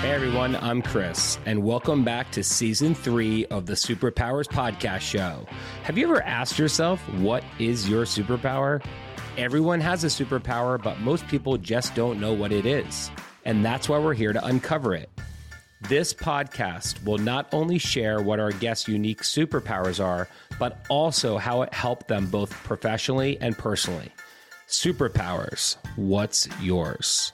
Hey everyone, I'm Chris, and welcome back to Season 3 of the Superpowers Podcast Show. Have you ever asked yourself, what is your superpower? Everyone has a superpower, but most people just don't know what it is. And that's why we're here to uncover it. This podcast will not only share what our guests' unique superpowers are, but also how it helped them both professionally and personally. Superpowers, what's yours?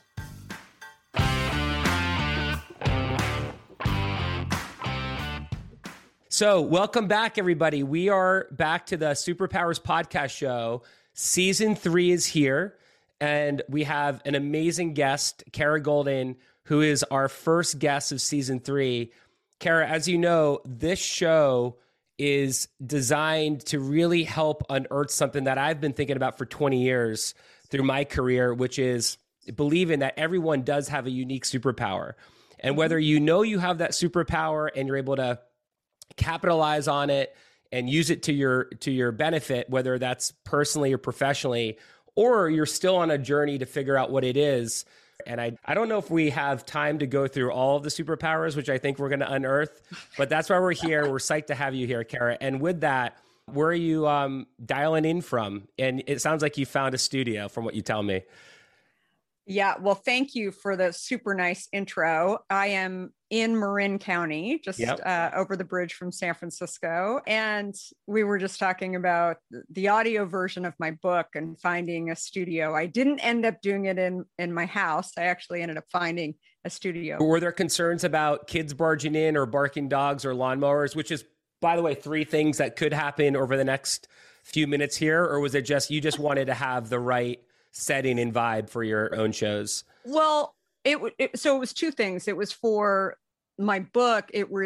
So welcome back, everybody. We are back to the Superpowers Podcast Show. Season 3 is here, and we have an amazing guest, Kara Goldin, who is our first guest of Season 3. Kara, as you know, this show is designed to really help unearth something that I've been thinking about for 20 years through my career, which is believing that everyone does have a unique superpower. And whether you know you have that superpower and you're able to capitalize on it and use it to your benefit, whether that's personally or professionally, or you're still on a journey to figure out what it is. And I don't know if we have time to go through all of the superpowers, which I think we're going to unearth, but that's why we're here. We're psyched to have you here, Kara. And with that, where are you dialing in from? And it sounds like you found a studio from what you tell me. Yeah, well, thank you for the super nice intro. I am in Marin County, just over the bridge from San Francisco. And we were just talking about the audio version of my book and finding a studio. I didn't end up doing it in my house. I actually ended up finding a studio. Were there concerns about kids barging in or barking dogs or lawnmowers, which is, by the way, 3 things that could happen over the next few minutes here? Or was it just, you just wanted to have the right setting and vibe for your own shows? Well, so it was 2 things. It was for my book.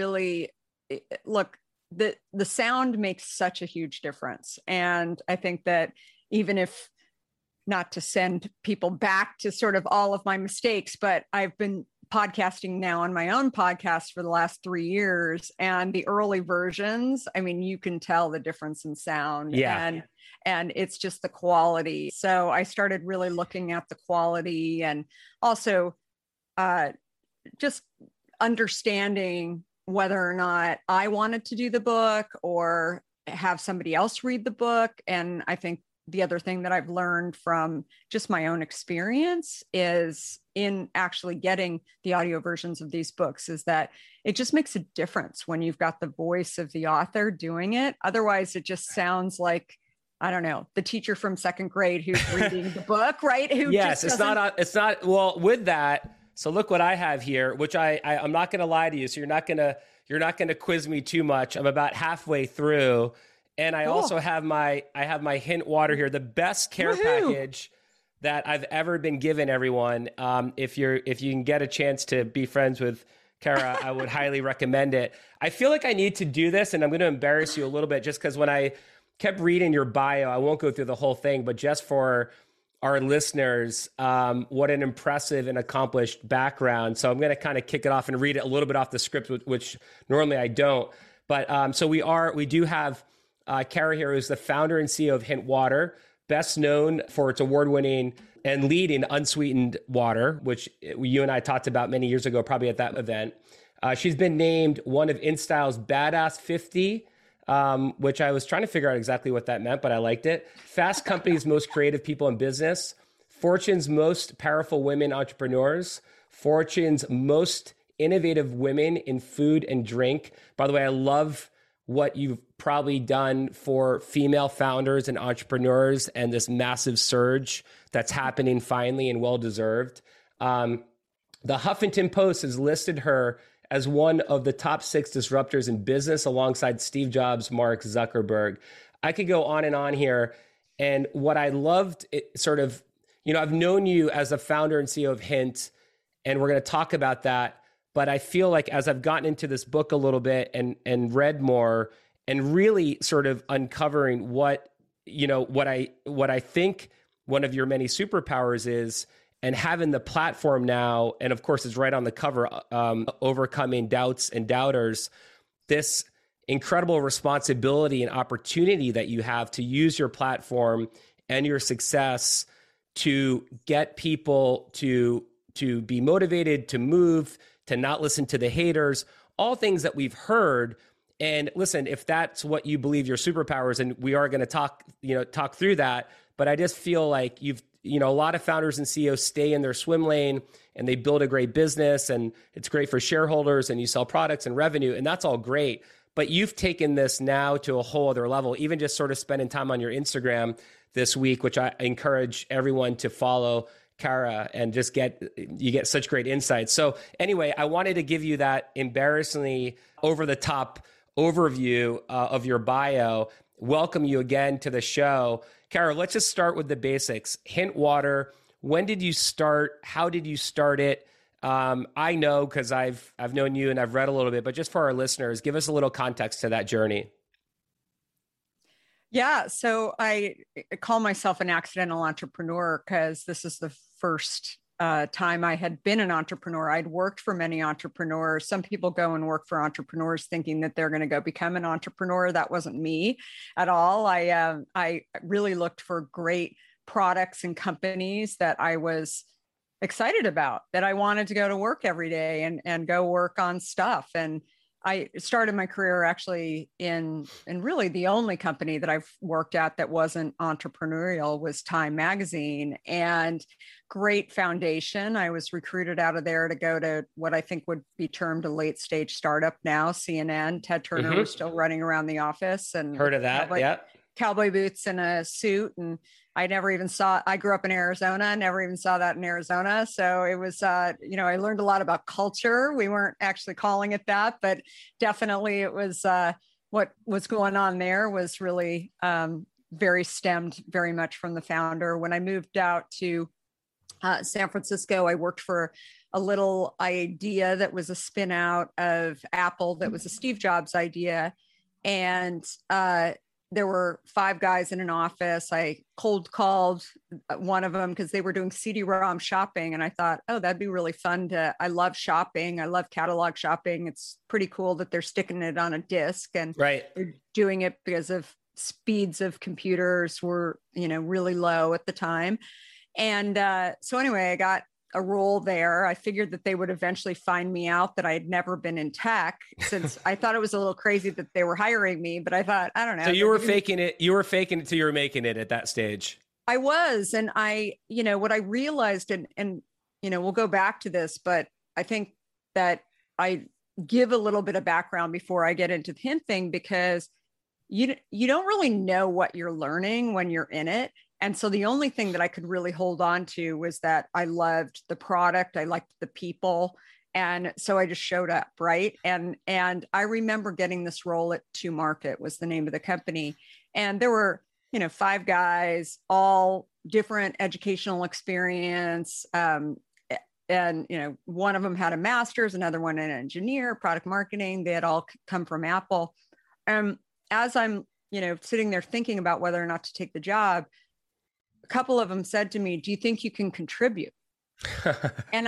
Look, the sound makes such a huge difference. And I think that even if not to send people back to sort of all of my mistakes, but I've been podcasting now on my own podcast for the last 3 years, and the early versions, I mean, you can tell the difference in sound. Yeah. And it's just the quality. So I started really looking at the quality, and also just understanding whether or not I wanted to do the book or have somebody else read the book. And I think the other thing that I've learned from just my own experience is in actually getting the audio versions of these books is that it just makes a difference when you've got the voice of the author doing it. Otherwise, it just sounds like, I don't know, the teacher from 2nd grade who's reading the book, right? Yes, it's not, well, with that, so look what I have here, which I'm not going to lie to you. So you're not going to quiz me too much. I'm about halfway through. And I also have my Hint water here, the best care package that I've ever been given, everyone. If you can get a chance to be friends with Kara, I would highly recommend it. I feel like I need to do this, and I'm going to embarrass you a little bit just because when I kept reading your bio, I won't go through the whole thing, but just for our listeners, what an impressive and accomplished background. So I'm going to kind of kick it off and read it a little bit off the script, which normally I don't. But so we do have Kara here, who's the founder and CEO of Hint Water, best known for its award-winning and leading unsweetened water, which you and I talked about many years ago, probably at that event. She's been named one of InStyle's Badass 50, which I was trying to figure out exactly what that meant, but I liked it. Fast Company's most creative people in business, Fortune's most powerful women entrepreneurs, Fortune's most innovative women in food and drink. By the way, I love what you've probably done for female founders and entrepreneurs and this massive surge that's happening finally and well-deserved. The Huffington Post has listed her as one of the top 6 disruptors in business alongside Steve Jobs, Mark Zuckerberg. I could go on and on here. And what I loved, I've known you as a founder and CEO of Hint, and we're going to talk about that. But I feel like as I've gotten into this book a little bit and read more and really sort of uncovering what I think one of your many superpowers is, and having the platform now, and of course it's right on the cover, overcoming doubts and doubters, this incredible responsibility and opportunity that you have to use your platform and your success to get people to to be motivated, to move, to not listen to the haters, all things that we've heard. And listen, if that's what you believe your superpowers, and we are going to talk through that, but I just feel like a lot of founders and CEOs stay in their swim lane and they build a great business and it's great for shareholders and you sell products and revenue and that's all great. But you've taken this now to a whole other level, even just sort of spending time on your Instagram this week, which I encourage everyone to follow Kara and just you get such great insights. So anyway, I wanted to give you that embarrassingly over the top overview of your bio. Welcome you again to the show. Kara, let's just start with the basics. Hint Water, when did you start? How did you start it? I know because I've known you and I've read a little bit, but just for our listeners, give us a little context to that journey. Yeah, so I call myself an accidental entrepreneur because this is the first time I had been an entrepreneur. I'd worked for many entrepreneurs. Some people go and work for entrepreneurs thinking that they're going to go become an entrepreneur. That wasn't me at all. I really looked for great products and companies that I was excited about, that I wanted to go to work every day and go work on stuff. And I started my career actually in really the only company that I've worked at that wasn't entrepreneurial was Time Magazine, and great foundation. I was recruited out of there to go to what I think would be termed a late stage startup now, CNN. Ted Turner was still running around the office and heard of that. Cowboy boots and a suit. And I grew up in Arizona, never even saw that in Arizona. So it was, I learned a lot about culture. We weren't actually calling it that, but definitely it was what was going on there was really stemmed very much from the founder. When I moved out to San Francisco, I worked for a little idea that was a spin out of Apple that was a Steve Jobs idea. And there were 5 guys in an office. I cold called one of them because they were doing CD-ROM shopping. And I thought, oh, that'd be really fun I love shopping. I love catalog shopping. It's pretty cool that they're sticking it on a disc and they're doing it because of speeds of computers were, really low at the time. And so anyway, I got a role there. I figured that they would eventually find me out that I had never been in tech, since I thought it was a little crazy that they were hiring me, but I thought, I don't know. So you were faking it till you were making it at that stage. I was. And what I realized, and we'll go back to this, but I think that I give a little bit of background before I get into the hint thing, because you don't really know what you're learning when you're in it. And so the only thing that I could really hold on to was that I loved the product. I liked the people. And so I just showed up. Right. And I remember getting this role at 2Market was the name of the company. And there were, 5 guys, all different educational experience. And, one of them had a master's, another one an engineer, product marketing. They had all come from Apple. As I'm, sitting there thinking about whether or not to take the job, a couple of them said to me, "Do you think you can contribute?" and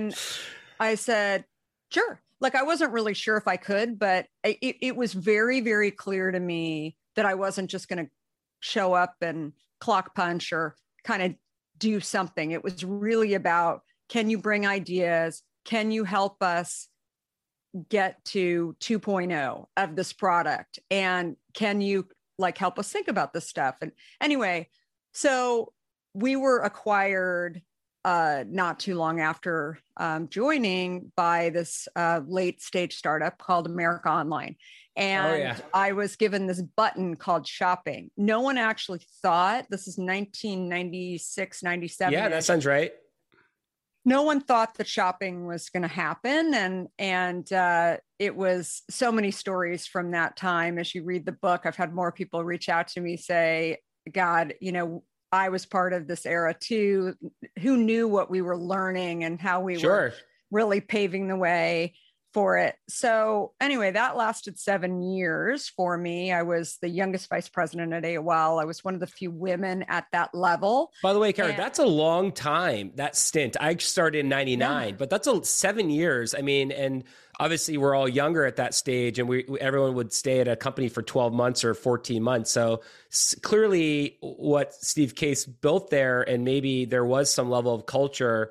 I said, "Sure." Like, I wasn't really sure if I could, but it was very, very clear to me that I wasn't just going to show up and clock punch or kind of do something. It was really about, can you bring ideas? Can you help us get to 2.0 of this product? And can you help us think about this stuff? And anyway, so we were acquired not too long after joining by this late stage startup called America Online. And I was given this button called shopping. No one actually thought, this is 1996, 97. Yeah, that sounds right. No one thought that shopping was going to happen. And it was so many stories from that time. As you read the book, I've had more people reach out to me, say, God, I was part of this era too. Who knew what we were learning and how we were really paving the way for it. So anyway, that lasted 7 years for me. I was the youngest vice president at AOL. I was one of the few women at that level. By the way, Kara, that's a long time, that stint. I started in 99, but that's 7 years. I mean, and obviously we're all younger at that stage, and everyone would stay at a company for 12 months or 14 months. So clearly what Steve Case built there, and maybe there was some level of culture,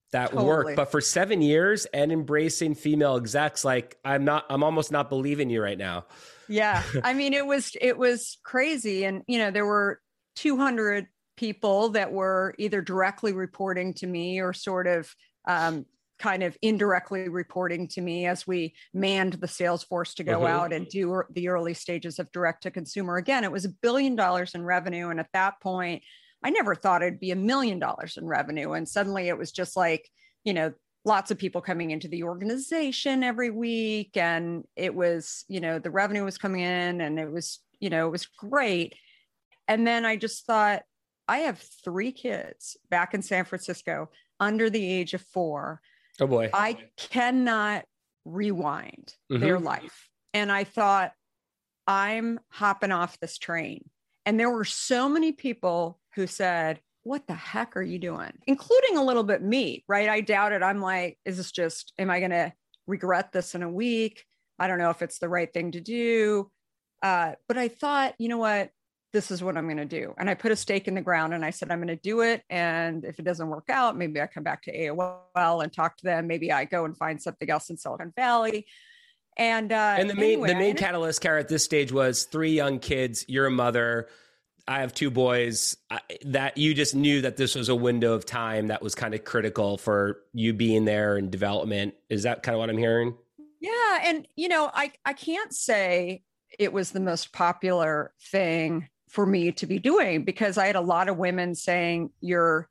that Totally. work. But for 7 years and embracing female execs, like I'm almost not believing you right now. Yeah. I mean, it was crazy. And, there were 200 people that were either directly reporting to me or sort of kind of indirectly reporting to me as we manned the sales force to go out and do the early stages of direct to consumer. Again, it was $1 billion in revenue. And at that point, I never thought it'd be $1 million in revenue. And suddenly it was just like, lots of people coming into the organization every week. And it was, the revenue was coming in and it was great. And then I just thought, I have 3 kids back in San Francisco under the age of 4. Oh boy. I cannot rewind their life. And I thought, I'm hopping off this train. And there were so many people who said, what the heck are you doing? Including a little bit me, right? I doubted. I'm like, am I going to regret this in a week? I don't know if it's the right thing to do. But I thought, you know what? This is what I'm going to do. And I put a stake in the ground and I said, I'm going to do it. And if it doesn't work out, maybe I come back to AOL and talk to them. Maybe I go and find something else in Silicon Valley. And the main catalyst, Kara, at this stage was 3 young kids. You're a mother. I have 2 boys. That you just knew that this was a window of time that was kind of critical for you being there and development. Is that kind of what I'm hearing? Yeah. And, I can't say it was the most popular thing for me to be doing because I had a lot of women saying you've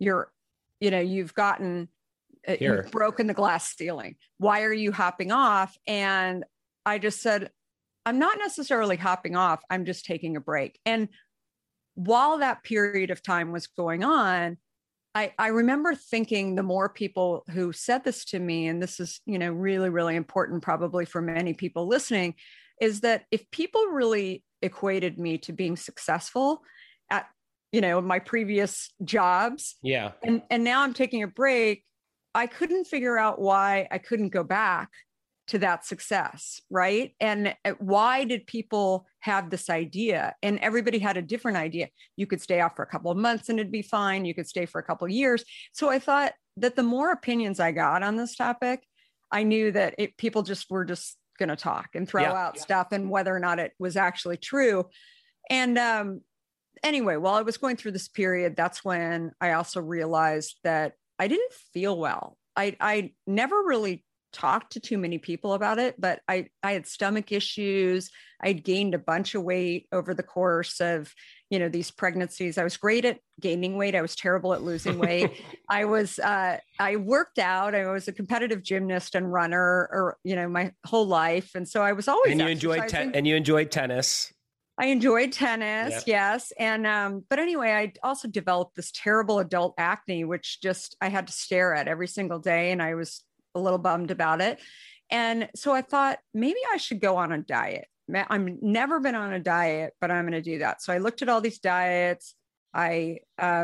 gotten, you've broken the glass ceiling. Why are you hopping off? And I just said, I'm not necessarily hopping off. I'm just taking a break. And while that period of time was going on, I remember thinking the more people who said this to me, and this is, really, really important probably for many people listening, is that if people really equated me to being successful at, my previous jobs. Yeah. And now I'm taking a break. I couldn't figure out why I couldn't go back to that success. Right. And why did people have this idea? And everybody had a different idea. You could stay off for a couple of months and it'd be fine. You could stay for a couple of years. So I thought that the more opinions I got on this topic, I knew that people were just going to talk and throw out stuff and whether or not it was actually true. And anyway, while I was going through this period, that's when I also realized that I didn't feel well. I never really talked to too many people about it, but I had stomach issues. I'd gained a bunch of weight over the course of, these pregnancies. I was great at gaining weight. I was terrible at losing weight. I worked out. I was a competitive gymnast and runner, my whole life. And so I was always, and you enjoyed tennis. I enjoyed tennis. Yes. And, but anyway, I also developed this terrible adult acne, which I had to stare at every single day. And I was a little bummed about it. And so I thought maybe I should go on a diet. I've never been on a diet, but I'm going to do that. So I looked at all these diets. I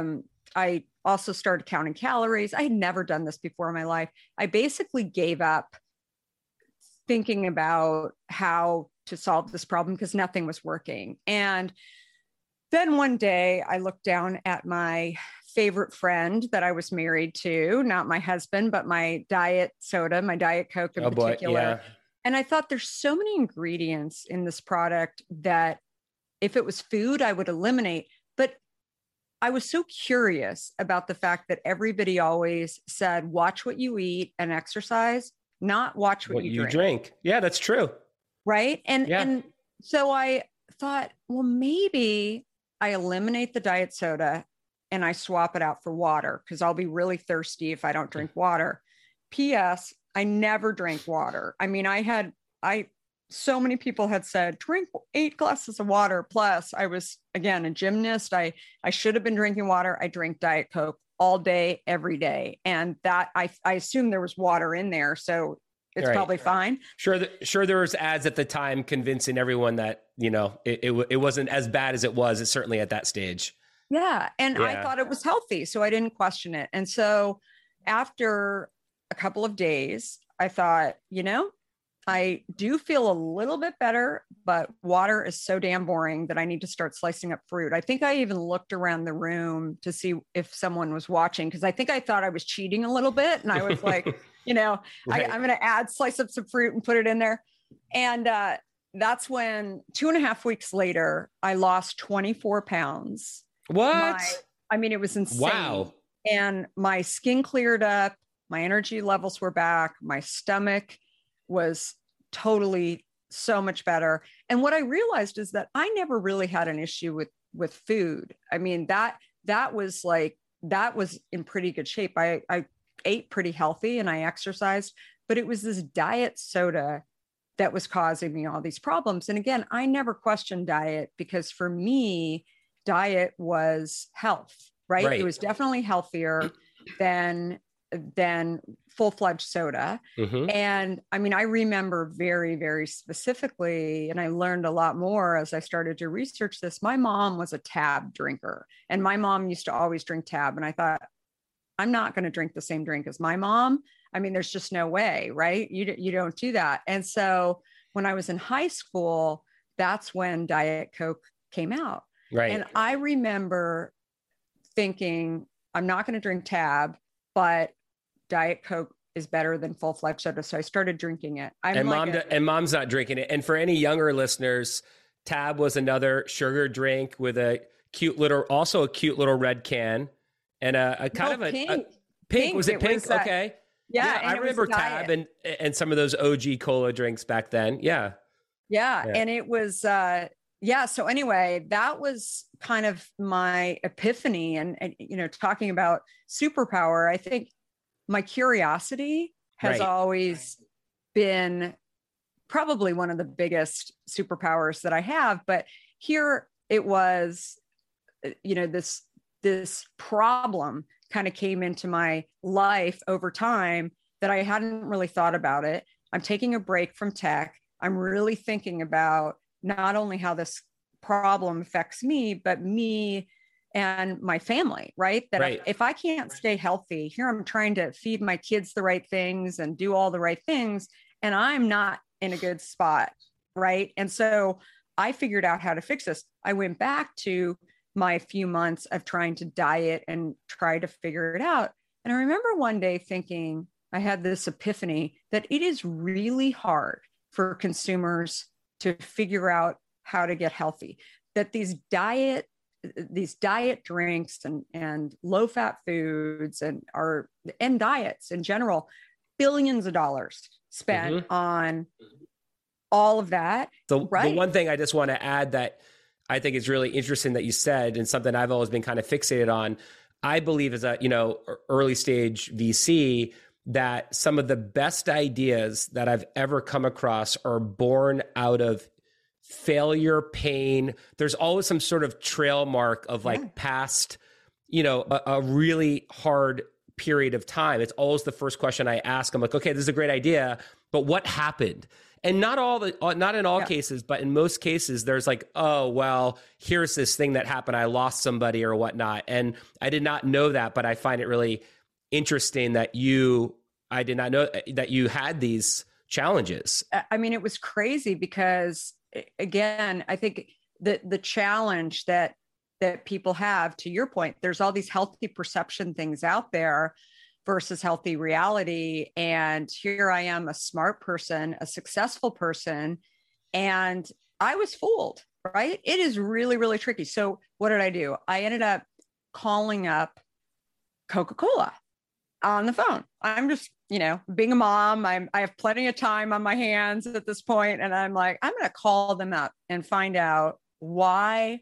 also started counting calories. I had never done this before in my life. I basically gave up thinking about how to solve this problem because nothing was working. And then one day I looked down at my favorite friend that I was married to, not my husband, but my diet soda, my Diet Coke in particular. Yeah. And I thought there's so many ingredients in this product that if it was food, I would eliminate. But I was so curious about the fact that everybody always said, watch what you eat and exercise, not watch what you drink. Yeah, that's true. Right. And so I thought, well, maybe I eliminate the diet soda and I swap it out for water because I'll be really thirsty if I don't drink water. P.S. I never drank water. I mean, so many people had said, drink 8 glasses of water. Plus I was, again, a gymnast. I should have been drinking water. I drank Diet Coke all day, every day. And that I assume there was water in there. So it's probably fine. Sure, there was ads at the time convincing everyone that, it wasn't as bad as it was. It's certainly at that stage. Yeah. And I thought it was healthy. So I didn't question it. And so after a couple of days, I thought, I do feel a little bit better, but water is so damn boring that I need to start slicing up fruit. I think I even looked around the room to see if someone was watching, because I think I thought I was cheating a little bit. And I was like, Right. I'm going to slice up some fruit and put it in there. And that's when 2.5 weeks later, I lost 24 pounds. What? It was insane. Wow. And my skin cleared up. My energy levels were back. My stomach was totally so much better. And what I realized is that I never really had an issue with food. I mean, that was in pretty good shape. I ate pretty healthy and I exercised, but it was this diet soda that was causing me all these problems. And again, I never questioned diet, because for me, diet was health, right? It was definitely healthier than full-fledged soda. Mm-hmm. And I remember very, very specifically, and I learned a lot more as I started to research this. My mom was a Tab drinker, and my mom used to always drink Tab. And I thought, I'm not going to drink the same drink as my mom. There's just no way, right? You don't do that. And so when I was in high school, that's when Diet Coke came out. Right. And I remember thinking, I'm not going to drink Tab, but Diet Coke is better than full-fledged soda. So I started drinking it. And mom's not drinking it. And for any younger listeners, Tab was another sugar drink with a cute little red can and a kind of a pink. Was it pink? Okay. Yeah. I remember Tab and some of those OG cola drinks back then. Yeah. And it was, so anyway, that was kind of my epiphany. And talking about superpower, I think my curiosity has always been probably one of the biggest superpowers that I have. But here it was, this problem kind of came into my life over time that I hadn't really thought about it. I'm taking a break from tech. I'm really thinking about not only how this problem affects me, but me and my family, right? If I can't stay healthy, here I'm trying to feed my kids the right things and do all the right things, and I'm not in a good spot, right? And so I figured out how to fix this. I went back to my few months of trying to diet and try to figure it out. And I remember one day thinking, I had this epiphany that it is really hard for consumers to figure out how to get healthy, that these diet drinks and low fat foods and diets in general, billions of dollars spent on all of that. The one thing I just want to add that I think is really interesting that you said, and something I've always been kind of fixated on, I believe as a, early stage VC, that some of the best ideas that I've ever come across are born out of failure, pain. There's always some sort of trail mark of past, a really hard period of time. It's always the first question I ask. I'm like, okay, this is a great idea, but what happened? And not in all cases, but in most cases, there's like, oh, well, here's this thing that happened. I lost somebody or whatnot. And I did not know that, but I find it really interesting that I did not know that you had these challenges. It was crazy because, again, I think the challenge that people have, to your point, there's all these healthy perception things out there versus healthy reality. And here I am, a smart person, a successful person, and I was fooled, right? It is really, really tricky. So what did I do? I ended up calling up Coca-Cola on the phone. I'm just, being a mom, I have plenty of time on my hands at this point. And I'm like, I'm going to call them up and find out why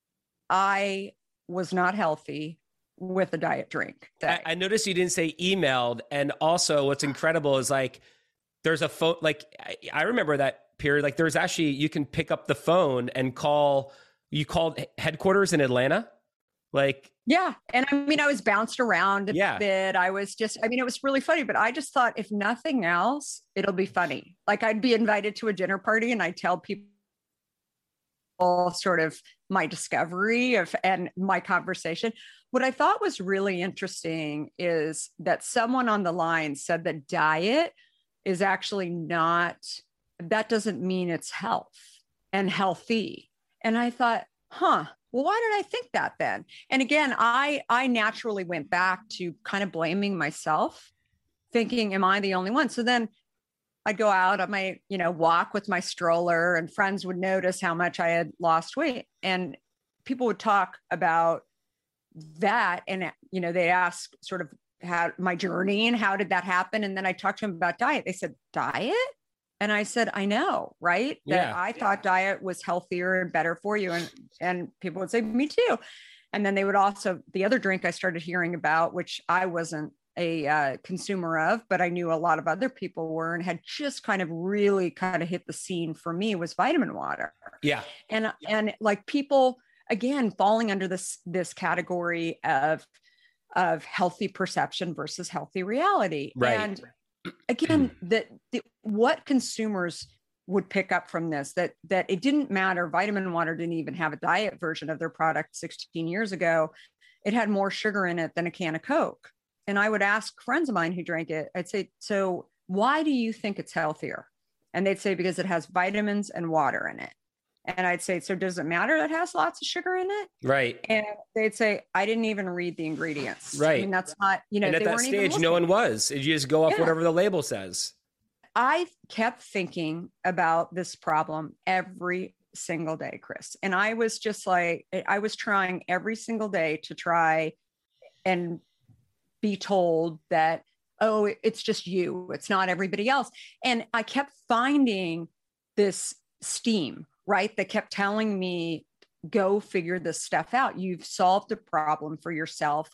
I was not healthy with a diet drink. I noticed you didn't say emailed. And also what's incredible is there's a phone, I remember that period, there's actually, you can pick up the phone and you called headquarters in Atlanta. Yeah. And I was bounced around a bit. I was just, it was really funny, but I just thought if nothing else, it'll be funny. I'd be invited to a dinner party and I'd tell people sort of my discovery and my conversation. What I thought was really interesting is that someone on the line said that diet is actually not that doesn't mean it's health and healthy. And I thought, well, why did I think that then? And again, I naturally went back to kind of blaming myself, thinking, am I the only one? So then I'd go out on my, walk with my stroller, and friends would notice how much I had lost weight. And people would talk about that. And, they'd ask sort of how my journey and how did that happen? And then I talked to them about diet. They said, diet? And I said, I know, right? That I thought diet was healthier and better for you. And people would say, me too. And then they would also, the other drink I started hearing about, which I wasn't a consumer of, but I knew a lot of other people were, and had just kind of really kind of hit the scene for me, was vitamin water. Yeah. And like people, again, falling under this category of healthy perception versus healthy reality. Right. And again, what consumers would pick up from this, that it didn't matter. Vitamin water didn't even have a diet version of their product 16 years ago. It had more sugar in it than a can of Coke. And I would ask friends of mine who drank it, I'd say, so why do you think it's healthier? And they'd say, because it has vitamins and water in it. And I'd say, so does it matter that it has lots of sugar in it? Right. And they'd say, I didn't even read the ingredients. Right. I mean, that's not, and at that stage, no one was. You just go off whatever the label says. I kept thinking about this problem every single day, Chris. And I was just like, I was trying every single day to try and be told that, oh, it's just you, it's not everybody else. And I kept finding this steam, right, that kept telling me, go figure this stuff out. You've solved a problem for yourself.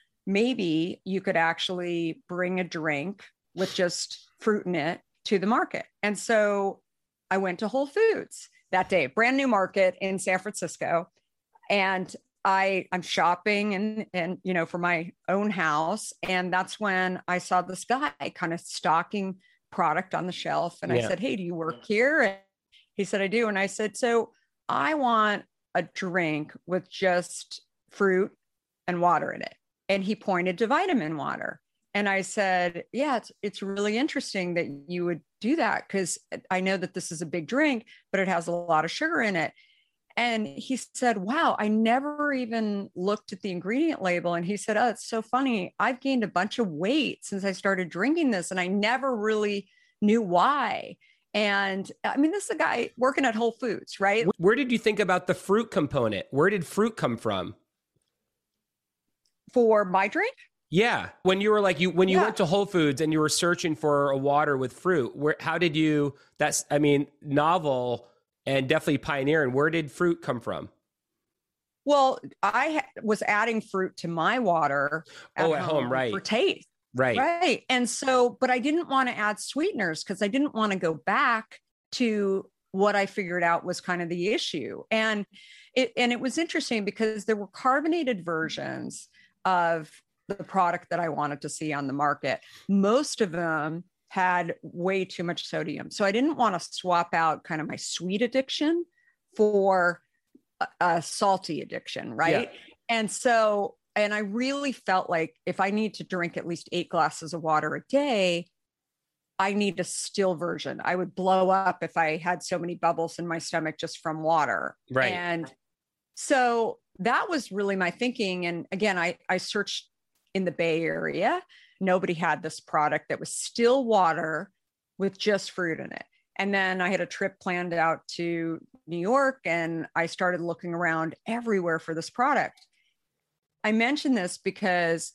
Maybe you could actually bring a drink with just fruit in it to the market. And so I went to Whole Foods that day, brand new market in San Francisco. And I'm shopping and for my own house. And that's when I saw this guy kind of stocking product on the shelf. And I said, hey, do you work here? And he said, I do. And I said, so I want a drink with just fruit and water in it. And he pointed to vitamin water. And I said, yeah, it's really interesting that you would do that, because I know that this is a big drink, but it has a lot of sugar in it. And he said, wow, I never even looked at the ingredient label. And he said, oh, it's so funny. I've gained a bunch of weight since I started drinking this, and I never really knew why. And I mean, this is a guy working at Whole Foods, right? Where did you think about the fruit component? Where did fruit come from? For my drink? Yeah. When you were like, when you went to Whole Foods and you were searching for a water with fruit, how did you, novel and definitely pioneering. Where did fruit come from? Well, I was adding fruit to my water at home, right? For taste. Right. And so, but I didn't want to add sweeteners because I didn't want to go back to what I figured out was kind of the issue. And it was interesting because there were carbonated versions of the product that I wanted to see on the market. Most of them had way too much sodium. So I didn't want to swap out kind of my sweet addiction for a salty addiction, right? Yeah. And I really felt like if I need to drink at least 8 glasses of water a day, I need a still version. I would blow up if I had so many bubbles in my stomach just from water. Right. And so that was really my thinking. And again, I searched in the Bay Area. Nobody had this product that was still water with just fruit in it. And then I had a trip planned out to New York, and I started looking around everywhere for this product. I mention this because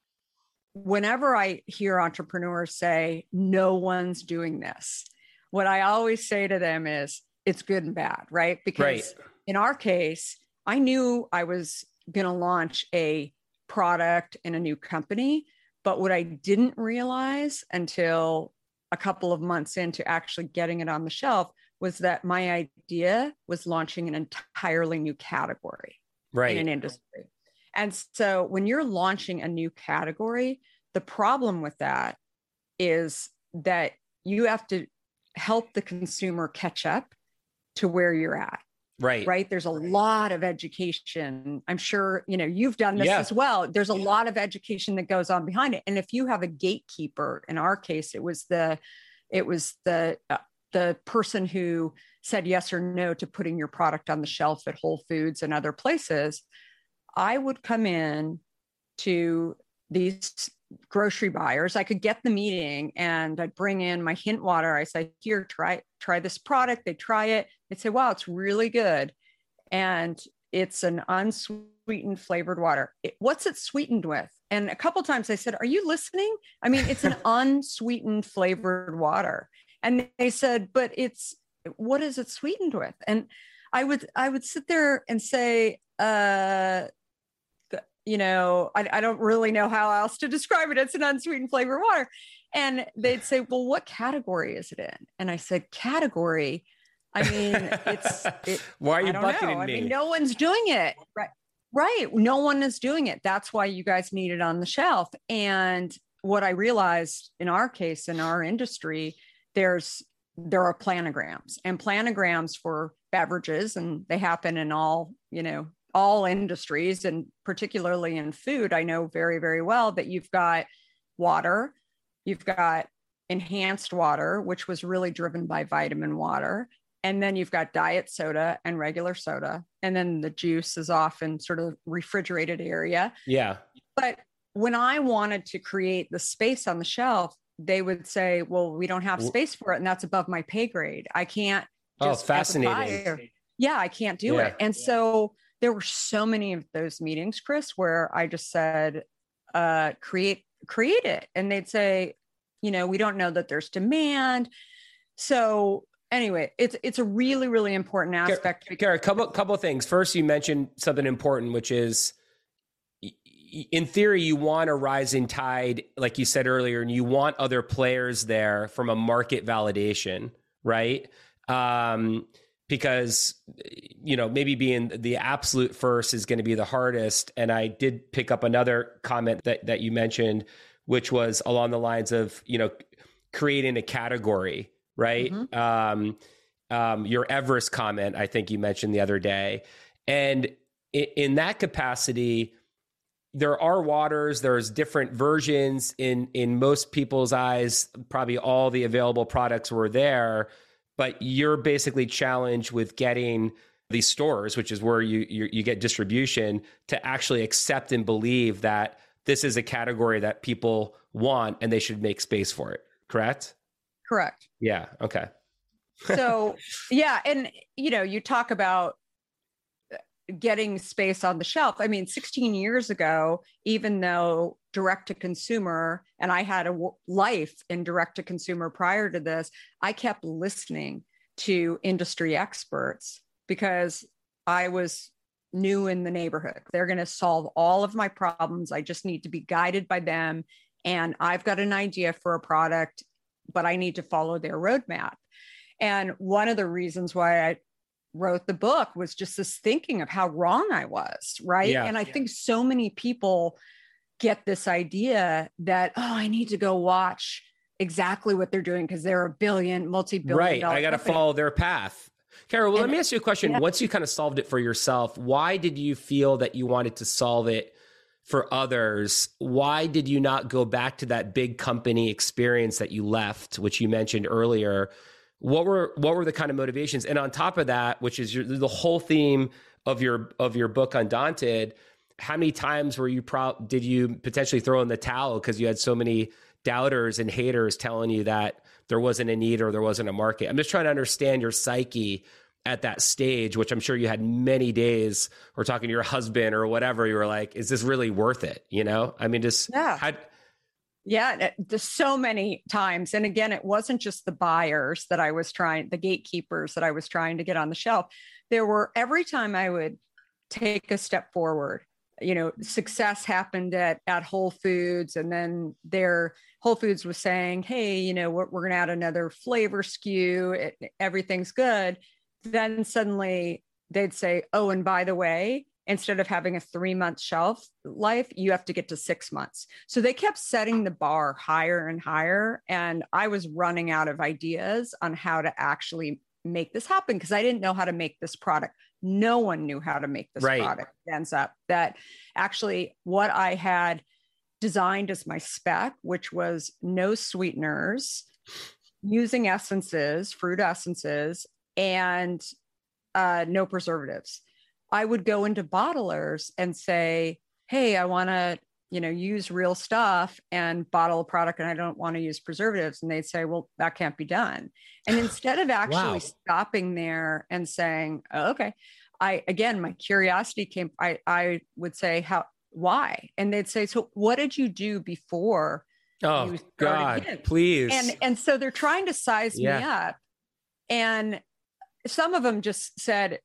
whenever I hear entrepreneurs say, no one's doing this, what I always say to them is, it's good and bad, right? Because in our case, I knew I was going to launch a product in a new company. But what I didn't realize until a couple of months into actually getting it on the shelf was that my idea was launching an entirely new category in an industry. And so when you're launching a new category, the problem with that is that you have to help the consumer catch up to where you're at. Right. There's a lot of education. I'm sure, you've done this as well. There's a lot of education that goes on behind it. And if you have a gatekeeper, in our case, it was the the person who said yes or no to putting your product on the shelf at Whole Foods and other places, I would come in to these grocery buyers. I could get the meeting and I'd bring in my hint water. I say, here, try this product. They try it. They'd say, wow, it's really good. And it's an unsweetened flavored water. What's it sweetened with? And a couple of times I said, are you listening? I mean, it's an unsweetened flavored water. And they said, but what is it sweetened with? And I would sit there and say, I don't really know how else to describe it. It's an unsweetened flavored water. And they'd say, well, what category is it in? And I said, category. I mean, why are you bucketing me? I mean, no one's doing it. Right. No one is doing it. That's why you guys need it on the shelf. And what I realized in our case, in our industry, there are planograms, and planograms for beverages, and they happen in all industries, and particularly in food. I know very, very well that you've got water, you've got enhanced water, which was really driven by vitamin water. And then you've got diet soda and regular soda. And then the juice is off in sort of refrigerated area. Yeah. But when I wanted to create the space on the shelf, they would say, well, we don't have space for it. And that's above my pay grade. I can't. Fascinating. Yeah, I can't do it. And so there were so many of those meetings, Chris, where I just said, create it. And they'd say, we don't know that there's demand. So anyway, it's a really, really important aspect. Kara, a couple of things. First, you mentioned something important, which is, in theory, you want a rising tide, like you said earlier, and you want other players there from a market validation, right? Because, maybe being the absolute first is going to be the hardest. And I did pick up another comment that you mentioned, which was along the lines of, creating a category, right? Mm-hmm. Your Everest comment, I think you mentioned the other day. And in that capacity, there are waters, there's different versions in most people's eyes. Probably all the available products were there, but you're basically challenged with getting these stores, which is where you get distribution, to actually accept and believe that this is a category that people want and they should make space for it. Correct? Correct. Yeah. Okay. So, yeah. And, you talk about getting space on the shelf. I mean, 16 years ago, even though direct to consumer, and I had a life in direct to consumer prior to this, I kept listening to industry experts because I was new in the neighborhood. They're going to solve all of my problems. I just need to be guided by them. And I've got an idea for a product, but I need to follow their roadmap. And one of the reasons why I wrote the book was just this thinking of how wrong I was, right? Yeah. And I think so many people get this idea that, I need to go watch exactly what they're doing because they're a multi-billion dollar I got to follow their path. Kara, let me ask you a question. Yeah. Once you kind of solved it for yourself, why did you feel that you wanted to solve it for others? Why did you not go back to that big company experience that you left, which you mentioned earlier? What were the kind of motivations? And on top of that, which is the whole theme of your book, Undaunted, how many times did you potentially throw in the towel because you had so many doubters and haters telling you that there wasn't a need or there wasn't a market? I'm just trying to understand your psyche at that stage, which I'm sure you had many days, or talking to your husband or whatever, you were like, is this really worth it? I mean, just Yeah, there's so many times. And again, it wasn't just the buyers that I was the gatekeepers that I was trying to get on the shelf. There were, every time I would take a step forward, success happened at Whole Foods. And then Whole Foods was saying, hey, we're going to add another flavor SKU. Everything's good. Then suddenly they'd say, oh, and by the way, instead of having a 3-month shelf life, you have to get to 6 months. So they kept setting the bar higher and higher. And I was running out of ideas on how to actually make this happen because I didn't know how to make this product. No one knew how to make this product. It ends up that actually what I had designed as my spec, which was no sweeteners, using essences, fruit essences, and no preservatives. I would go into bottlers and say, hey, I want to, use real stuff and bottle a product, and I don't want to use preservatives. And they'd say, well, that can't be done. And instead of actually stopping there and saying, oh, okay, my curiosity came, I would say, why? And they'd say, so what did you do before? Oh God, please. And so they're trying to size me up. And some of them just said,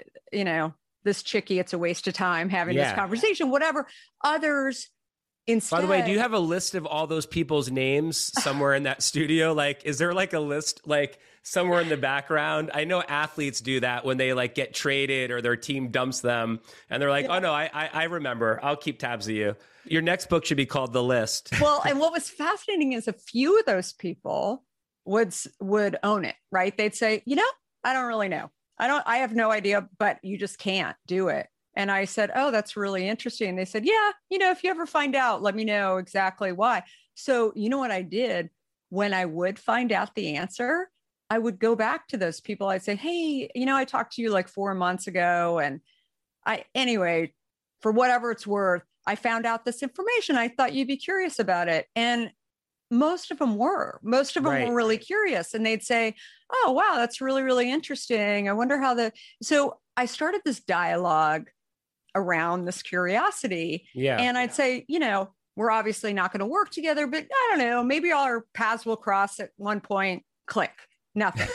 this chickie, it's a waste of time having this conversation, whatever. Others, instead. By the way, do you have a list of all those people's names somewhere in that studio? Like, is there like a list, like somewhere in the background? I know athletes do that when they like get traded or their team dumps them and they're like, oh no, I remember. I'll keep tabs of you. Your next book should be called The List. Well, and what was fascinating is a few of those people would own it, right? They'd say, I don't really know. I have no idea, but you just can't do it. And I said, oh, that's really interesting. They said, yeah, if you ever find out, let me know exactly why. So you know what I did? When I would find out the answer, I would go back to those people. I'd say, hey, I talked to you like 4 months ago. And anyway, for whatever it's worth, I found out this information. I thought you'd be curious about it. And most of them were really curious. And they'd say, oh, wow, that's really, really interesting. I wonder how so I started this dialogue around this curiosity. Yeah. And I'd say, we're obviously not going to work together, but I don't know, maybe our paths will cross at one point, click, nothing.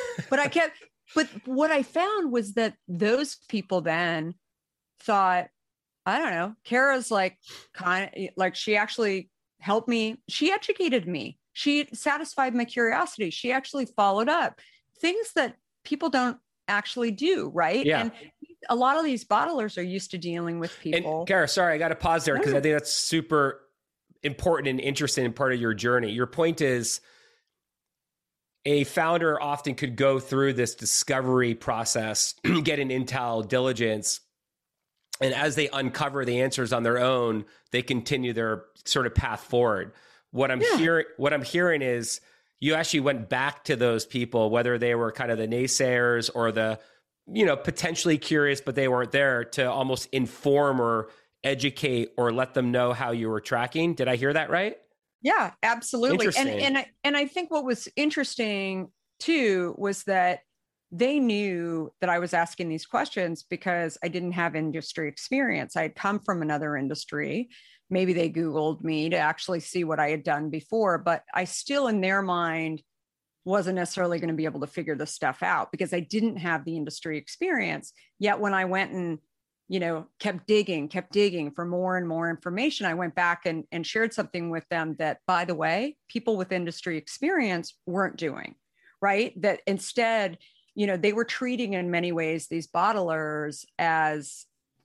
But what I found was that those people then thought, I don't know, Kara's like she actually helped me. She educated me. She satisfied my curiosity. She actually followed up things that people don't actually do. Right. Yeah. And a lot of these bottlers are used to dealing with people. And Kara, sorry, I got to pause there because I think that's super important and interesting and part of your journey. Your point is a founder often could go through this discovery process, get an intel diligence, and as they uncover the answers on their own, they continue their sort of path forward. What I'm hearing is you actually went back to those people, whether they were kind of the naysayers or the, potentially curious, but they weren't there, to almost inform or educate or let them know how you were tracking. Did I hear that right? Yeah, absolutely. And I think what was interesting too was that they knew that I was asking these questions because I didn't have industry experience. I had come from another industry. Maybe they Googled me to actually see what I had done before, but I still, in their mind, wasn't necessarily going to be able to figure this stuff out because I didn't have the industry experience. Yet when I went and, kept digging for more and more information, I went back and shared something with them that, by the way, people with industry experience weren't doing, right? That instead, they were treating in many ways these bottlers as,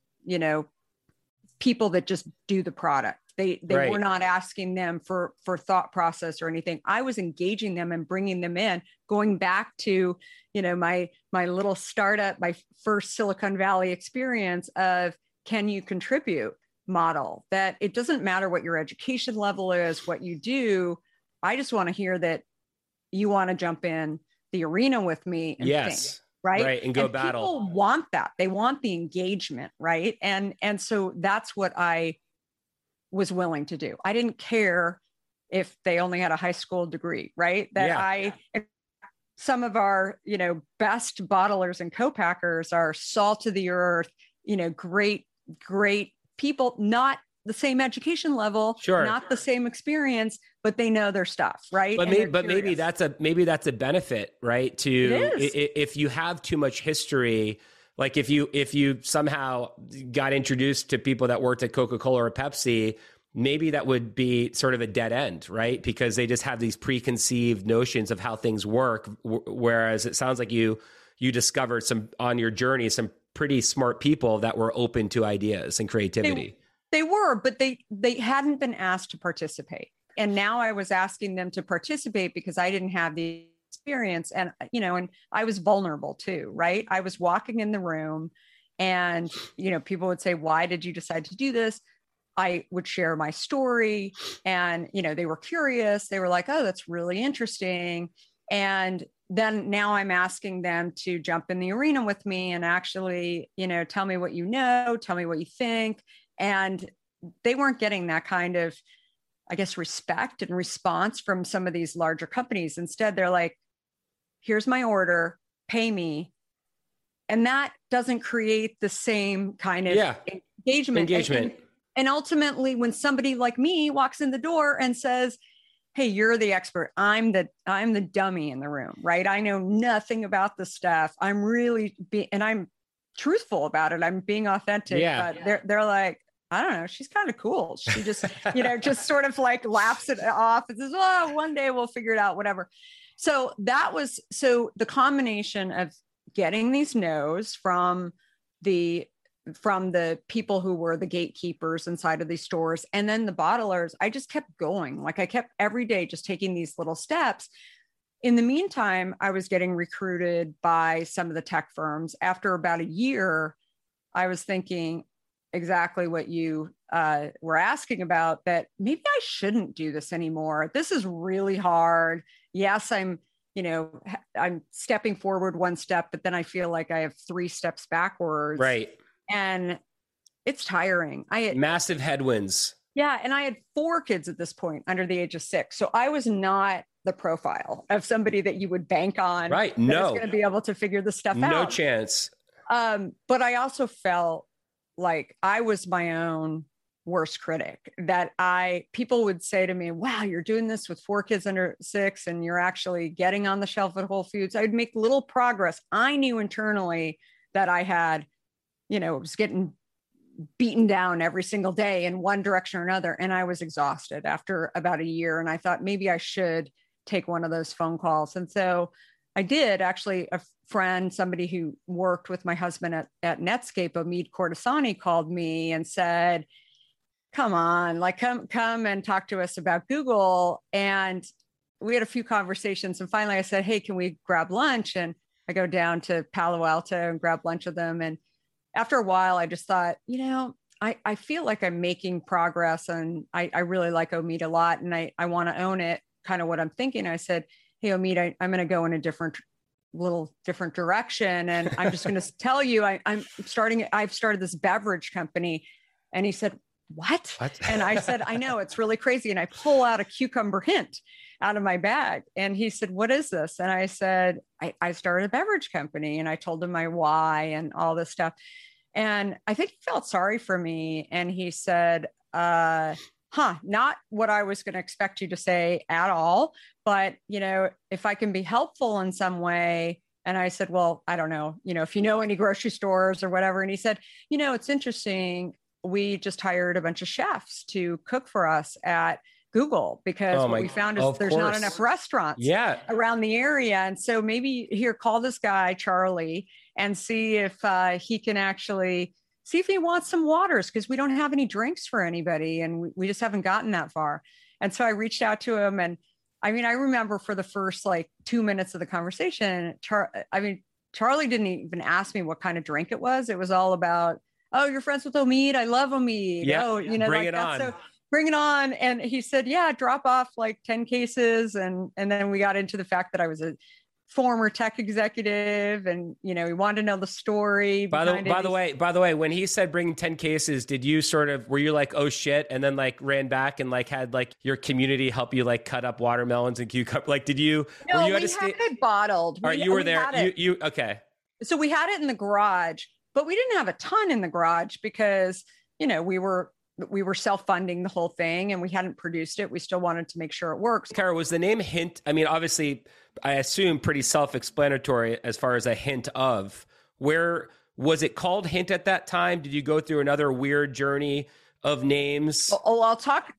people that just do the product. They were not asking them for thought process or anything. I was engaging them and bringing them in, going back to, my little startup, my first Silicon Valley experience of can you contribute model, that it doesn't matter what your education level is, what you do. I just want to hear that you want to jump in the arena with me and think. Right. And go battle. People want that. They want the engagement. Right. And so that's what I was willing to do. I didn't care if they only had a high school degree. Right. Some of our, best bottlers and co-packers are salt of the earth, great people, not the same education level, not the same experience, but they know their stuff, right? But maybe that's a benefit, right? If you have too much history, like if you somehow got introduced to people that worked at Coca-Cola or Pepsi, maybe that would be sort of a dead end, right? Because they just have these preconceived notions of how things work. Whereas it sounds like you discovered on your journey some pretty smart people that were open to ideas and creativity. They were, but they hadn't been asked to participate. And now I was asking them to participate because I didn't have the experience. And, and I was vulnerable too, right? I was walking in the room and, people would say, why did you decide to do this? I would share my story and, they were curious. They were like, oh, that's really interesting. And then now I'm asking them to jump in the arena with me and actually, tell me what you know, tell me what you think. And they weren't getting that kind of, I guess, respect and response from some of these larger companies. Instead, they're like, here's my order, pay me. And that doesn't create the same kind of engagement. And ultimately, when somebody like me walks in the door and says, hey, you're the expert, I'm the dummy in the room, right? I know nothing about the stuff. I'm really and I'm truthful about it. I'm being authentic, but they're like, I don't know. She's kind of cool. She just, just sort of like laughs it off and says, oh, one day we'll figure it out, whatever. So the combination of getting these no's from the people who were the gatekeepers inside of these stores, and then the bottlers, I just kept going. Like I kept every day just taking these little steps. In the meantime, I was getting recruited by some of the tech firms. After about a year, I was thinking exactly what you were asking about, that maybe I shouldn't do this anymore. This is really hard. Yes, I'm stepping forward one step, but then I feel like I have 3 steps backwards. Right. And it's tiring. I had massive headwinds. Yeah. And I had 4 kids at this point under the age of 6. So I was not the profile of somebody that you would bank on. Right. No. Going to be able to figure this stuff out. No chance. But I also felt like I was my own worst critic, that people would say to me, wow, you're doing this with 4 kids under 6 and you're actually getting on the shelf at Whole Foods. I would make little progress. I knew internally that I had, was getting beaten down every single day in one direction or another. And I was exhausted after about a year. And I thought maybe I should take one of those phone calls. And so I did. Actually, a friend, somebody who worked with my husband at Netscape, Omid Kordestani, called me and said, come on, like come and talk to us about Google. And we had a few conversations. And finally I said, hey, can we grab lunch? And I go down to Palo Alto and grab lunch with them. And after a while, I just thought, I feel like I'm making progress, and I really like Omid a lot, and I want to own it, kind of what I'm thinking. I said, hey, Omid, I'm going to go in a different direction. And I'm just going to tell you, I've started this beverage company. And he said, what? And I said, I know, it's really crazy. And I pull out a cucumber hint out of my bag. And he said, what is this? And I said, I started a beverage company. And I told him my why and all this stuff. And I think he felt sorry for me. And he said, not what I was going to expect you to say at all. But, if I can be helpful in some way. And I said, well, I don't know, if you know any grocery stores or whatever. And he said, it's interesting. We just hired a bunch of chefs to cook for us at Google, because what we found is there's not enough restaurants around the area. And so maybe call this guy, Charlie, and see if he can actually see if he wants some waters, because we don't have any drinks for anybody. And we just haven't gotten that far. And so I reached out to him. And I remember for the first 2 minutes of the conversation, Charlie didn't even ask me what kind of drink it was. It was all about, oh, you're friends with Omid. I love Omid. Yeah. Oh, bring it on. So bring it on. And he said, yeah, drop off 10 cases. And then we got into the fact that I was a former tech executive, and he wanted to know the story. By the way, when he said bring 10 cases, did you were you like, oh shit, and then ran back and had your community help you cut up watermelons and cucumber? Did you? No, we had it bottled. All right, you were there. You okay? So we had it in the garage, but we didn't have a ton in the garage because we were self-funding the whole thing, and we hadn't produced it. We still wanted to make sure it works. Kara, was the name Hint? Obviously, I assume pretty self-explanatory as far as a hint of. Where was it called Hint at that time? Did you go through another weird journey of names? Oh, I'll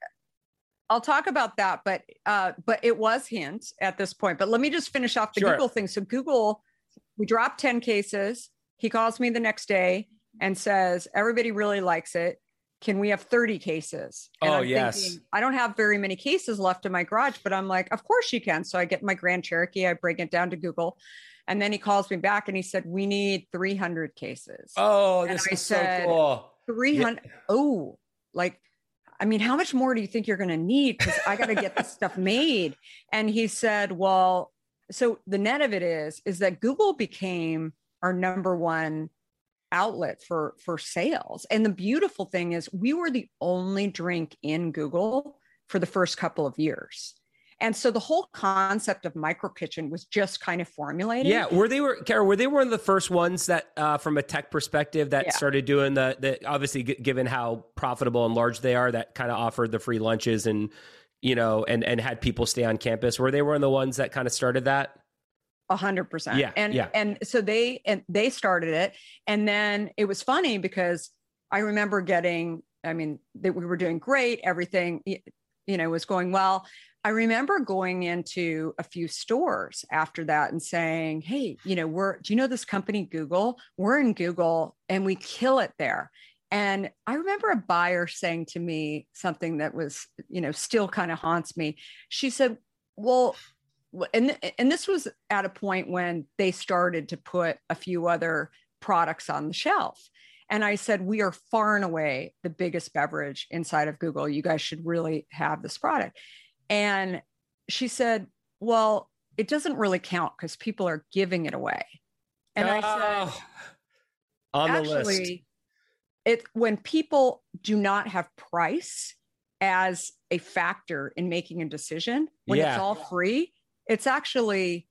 talk about that, but it was Hint at this point. But let me just finish off the Google thing. So Google, we dropped 10 cases. He calls me the next day and says, everybody really likes it. Can we have 30 cases? And I'm thinking, I don't have very many cases left in my garage, but I'm like, of course you can. So I get my Grand Cherokee, I bring it down to Google. And then he calls me back and he said, we need 300 cases. Oh, this is so cool. 300. Yeah. Oh, how much more do you think you're going to need? Because I got to get this stuff made. And he said, well, so the net of it is that Google became our number one outlet for sales. And the beautiful thing is we were the only drink in Google for the first couple of years. And so the whole concept of micro kitchen was just kind of formulating. Yeah, Kara, were they one of the first ones that, from a tech perspective, that started doing the obviously given how profitable and large they are, that kind of offered the free lunches and, you know, and had people stay on campus? Were they one of the ones that kind of started that? 100%. Yeah. And so they started it. And then it was funny because I remember that we were doing great. Everything, you know, was going well. I remember going into a few stores after that and saying, hey, you know, do you know this company, Google? We're in Google and we kill it there. And I remember a buyer saying to me something that was, you know, still kind of haunts me. She said, well, and this was at a point when they started to put a few other products on the shelf. And I said, we are far and away the biggest beverage inside of Google. You guys should really have this product. And she said, well, it doesn't really count because people are giving it away. And I said, on the list. When people do not have price as a factor in making a decision, when it's all free, it's actually,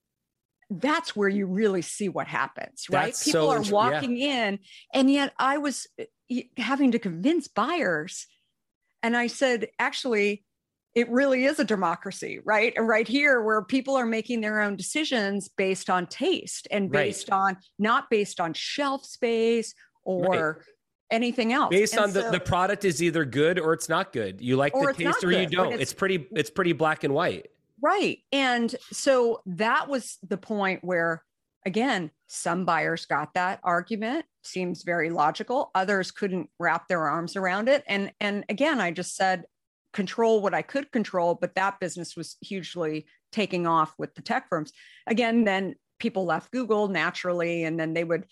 that's where you really see what happens, right? People are walking in, and yet I was having to convince buyers. And I said, actually, it really is a democracy, right? And right here, where people are making their own decisions based on taste and not based on shelf space or anything else. Based on the product is either good or it's not good. You like the taste or you don't. It's pretty black and white. Right. And so that was the point where, again, some buyers got that argument, seems very logical. Others couldn't wrap their arms around it. And again, I just said, control what I could control, but that business was hugely taking off with the tech firms. Again, then people left Google naturally, and then they would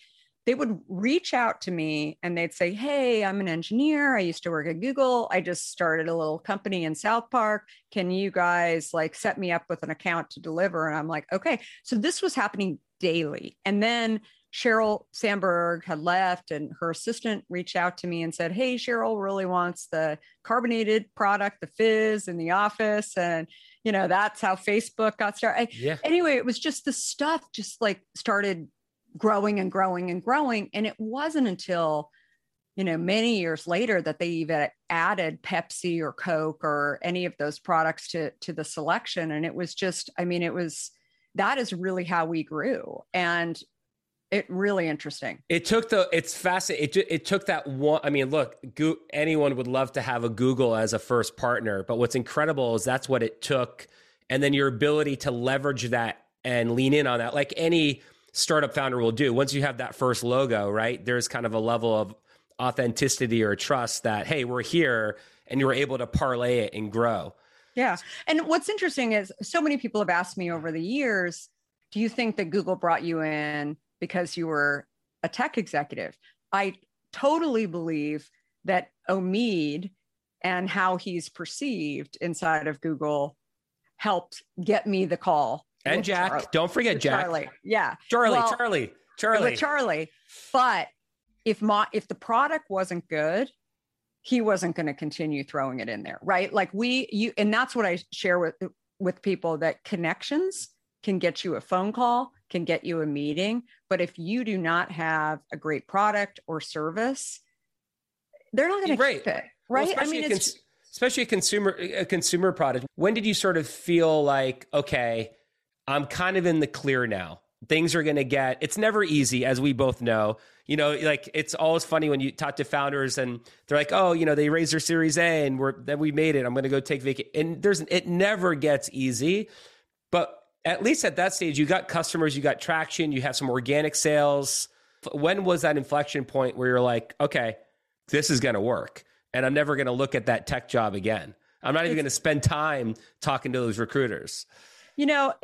reach out to me and they'd say, hey, I'm an engineer. I used to work at Google. I just started a little company in South Park. Can you guys like set me up with an account to deliver? And I'm like, okay. So this was happening daily. And then Sheryl Sandberg had left and her assistant reached out to me and said, hey, Sheryl really wants the carbonated product, the fizz in the office. And, you know, that's how Facebook got started. Anyway, it was just the stuff just like started growing and growing and growing. And it wasn't until, you know, many years later that they even added Pepsi or Coke or any of those products to the selection. And it was just, I mean, that is really how we grew. And it really interesting. It's fascinating. It took that one. I mean, look, anyone would love to have a Google as a first partner, but what's incredible is that's what it took. And then your ability to leverage that and lean in on that, like any startup founder will do. Once you have that first logo, right, there's kind of a level of authenticity or trust that, hey, we're here, and you were able to parlay it and grow. Yeah. And what's interesting is so many people have asked me over the years, do you think that Google brought you in because you were a tech executive? I totally believe that Omid and how he's perceived inside of Google helped get me the call. And Jack, Charlie. Don't forget Jack. Charlie. Yeah. Charlie. With Charlie. But if the product wasn't good, he wasn't going to continue throwing it in there. Right. Like and that's what I share with people, that connections can get you a phone call, can get you a meeting. But if you do not have a great product or service, they're not going to keep it. Right. Well, especially a consumer product. When did you sort of feel like, okay, I'm kind of in the clear now? Things are going to it's never easy, as we both know. You know, like it's always funny when you talk to founders and they're like, oh, you know, they raised their Series A and then we made it. I'm going to go take vacation. And it never gets easy. But at least at that stage, you got customers, you got traction, you have some organic sales. When was that inflection point where you're like, okay, this is going to work, and I'm never going to look at that tech job again? I'm not even going to spend time talking to those recruiters. You know,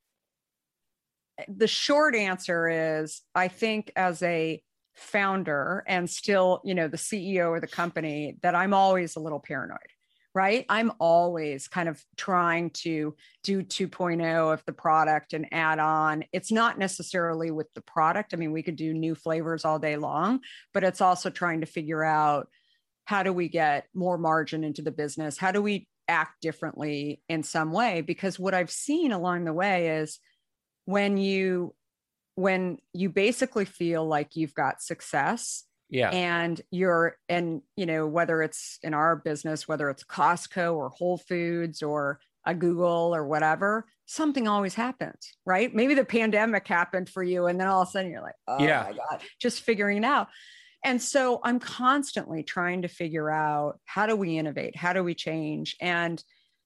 the short answer is, I think as a founder and still, you know, the CEO of the company, that I'm always a little paranoid, right? I'm always kind of trying to do 2.0 of the product and add on. It's not necessarily with the product. I mean, we could do new flavors all day long, but it's also trying to figure out, how do we get more margin into the business? How do we act differently in some way? Because what I've seen along the way is when you basically feel like you've got success, Yeah. and whether it's in our business, whether it's Costco or Whole Foods or a Google or whatever, something always happens, right? Maybe the pandemic happened for you, and then all of a sudden you're like, oh my God, just figuring it out. And so I'm constantly trying to figure out, how do we innovate? How do we change? And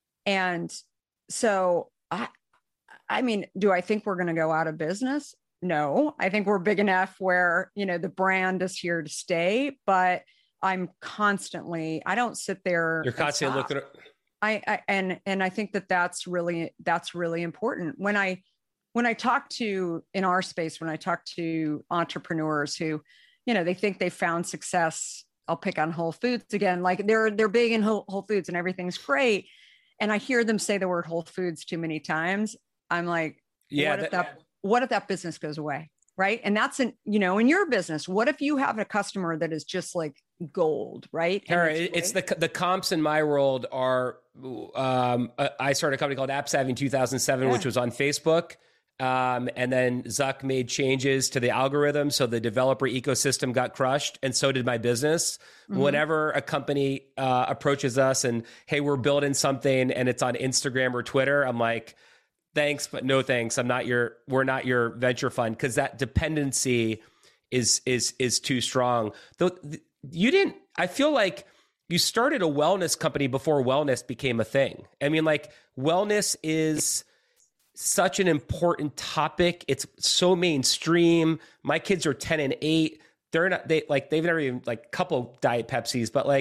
so I mean, do I think we're going to go out of business? No, I think we're big enough where, the brand is here to stay, but I don't sit there. You're constantly looking at. And I think that's really important. When I talk to, in our space, when I talk to entrepreneurs who, they think they found success, I'll pick on Whole Foods again, like they're big in Whole Foods and everything's great. And I hear them say the word Whole Foods too many times. I'm like, what if that business goes away? Right. And that's in your business. What if you have a customer that is just like gold, right? Tara, it's the comps in my world are, I started a company called AppSavvy in 2007, which was on Facebook. And then Zuck made changes to the algorithm. So the developer ecosystem got crushed. And so did my business. Mm-hmm. Whenever a company approaches us and, hey, we're building something and it's on Instagram or Twitter, I'm like, thanks, but no thanks. We're not your venture fund, because that dependency is too strong. Though I feel like you started a wellness company before wellness became a thing. I mean, like, wellness is such an important topic. It's so mainstream. My kids are 10 and 8. They've never even couple Diet Pepsis, but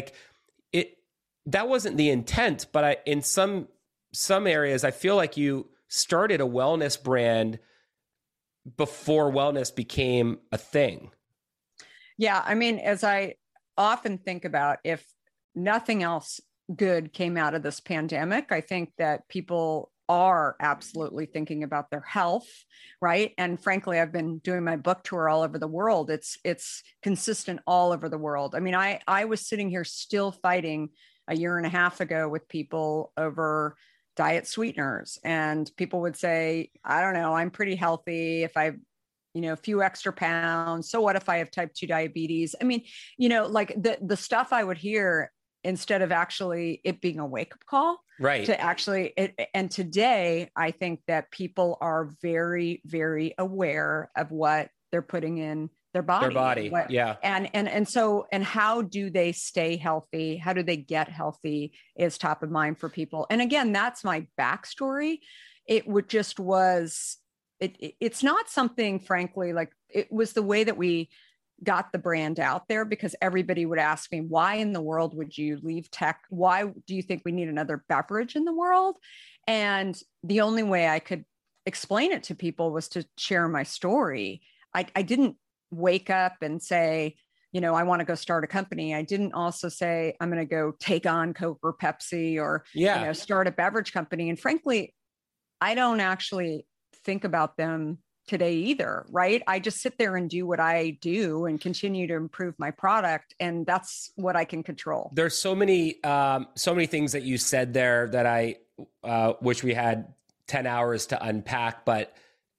that wasn't the intent. But in some areas, I feel like you started a wellness brand before wellness became a thing. Yeah. I mean, as I often think about, if nothing else good came out of this pandemic, I think that people are absolutely thinking about their health, right? And frankly, I've been doing my book tour all over the world. It's consistent all over the world. I mean, I was sitting here still fighting a year and a half ago with people over diet sweeteners, and people would say, I don't know, I'm pretty healthy if I, a few extra pounds. So what if I have type 2 diabetes? I mean, like the stuff I would hear, instead of actually it being a wake-up call, right? To actually and today, I think that people are very, very aware of what they're putting in their body. Yeah. And how do they stay healthy? How do they get healthy is top of mind for people. And again, that's my backstory. It's not something, frankly, like, it was the way that we got the brand out there, because everybody would ask me, why in the world would you leave tech? Why do you think we need another beverage in the world? And the only way I could explain it to people was to share my story. I didn't wake up and say, I want to go start a company. I didn't also say, I'm going to go take on Coke or Pepsi or, start a beverage company. And frankly, I don't actually think about them today either, right? I just sit there and do what I do and continue to improve my product. And that's what I can control. There's so many things that you said there that I wish we had 10 hours to unpack, but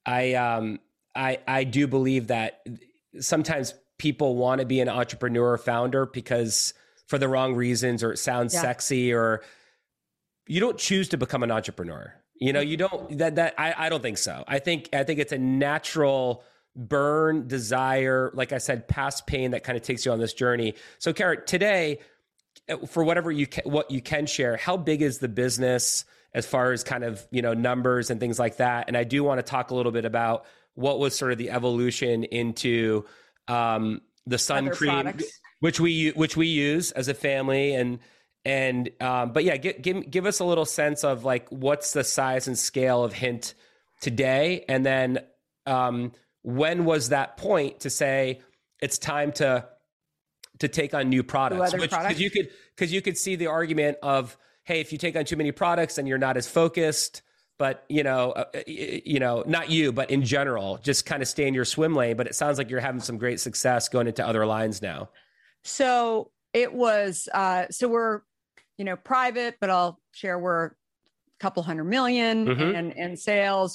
I do believe that sometimes people want to be an entrepreneur or founder because for the wrong reasons, or it sounds sexy, or you don't choose to become an entrepreneur. You don't, I don't think so. I think it's a natural burn, desire, like I said, past pain that kind of takes you on this journey. So Kara, today, for whatever what you can share, how big is the business as far as kind of, numbers and things like that? And I do want to talk a little bit about what was sort of the evolution into the sun other cream, products, which we use as a family, but yeah, give us a little sense of like, what's the size and scale of Hint today, and then when was that point to say it's time to take on new products? Because you could see the argument of, hey, if you take on too many products, then you're not as focused. But, not you, but in general, just kind of stay in your swim lane. But it sounds like you're having some great success going into other lines now. So it was, so we're, private, but I'll share we're a couple hundred million in sales.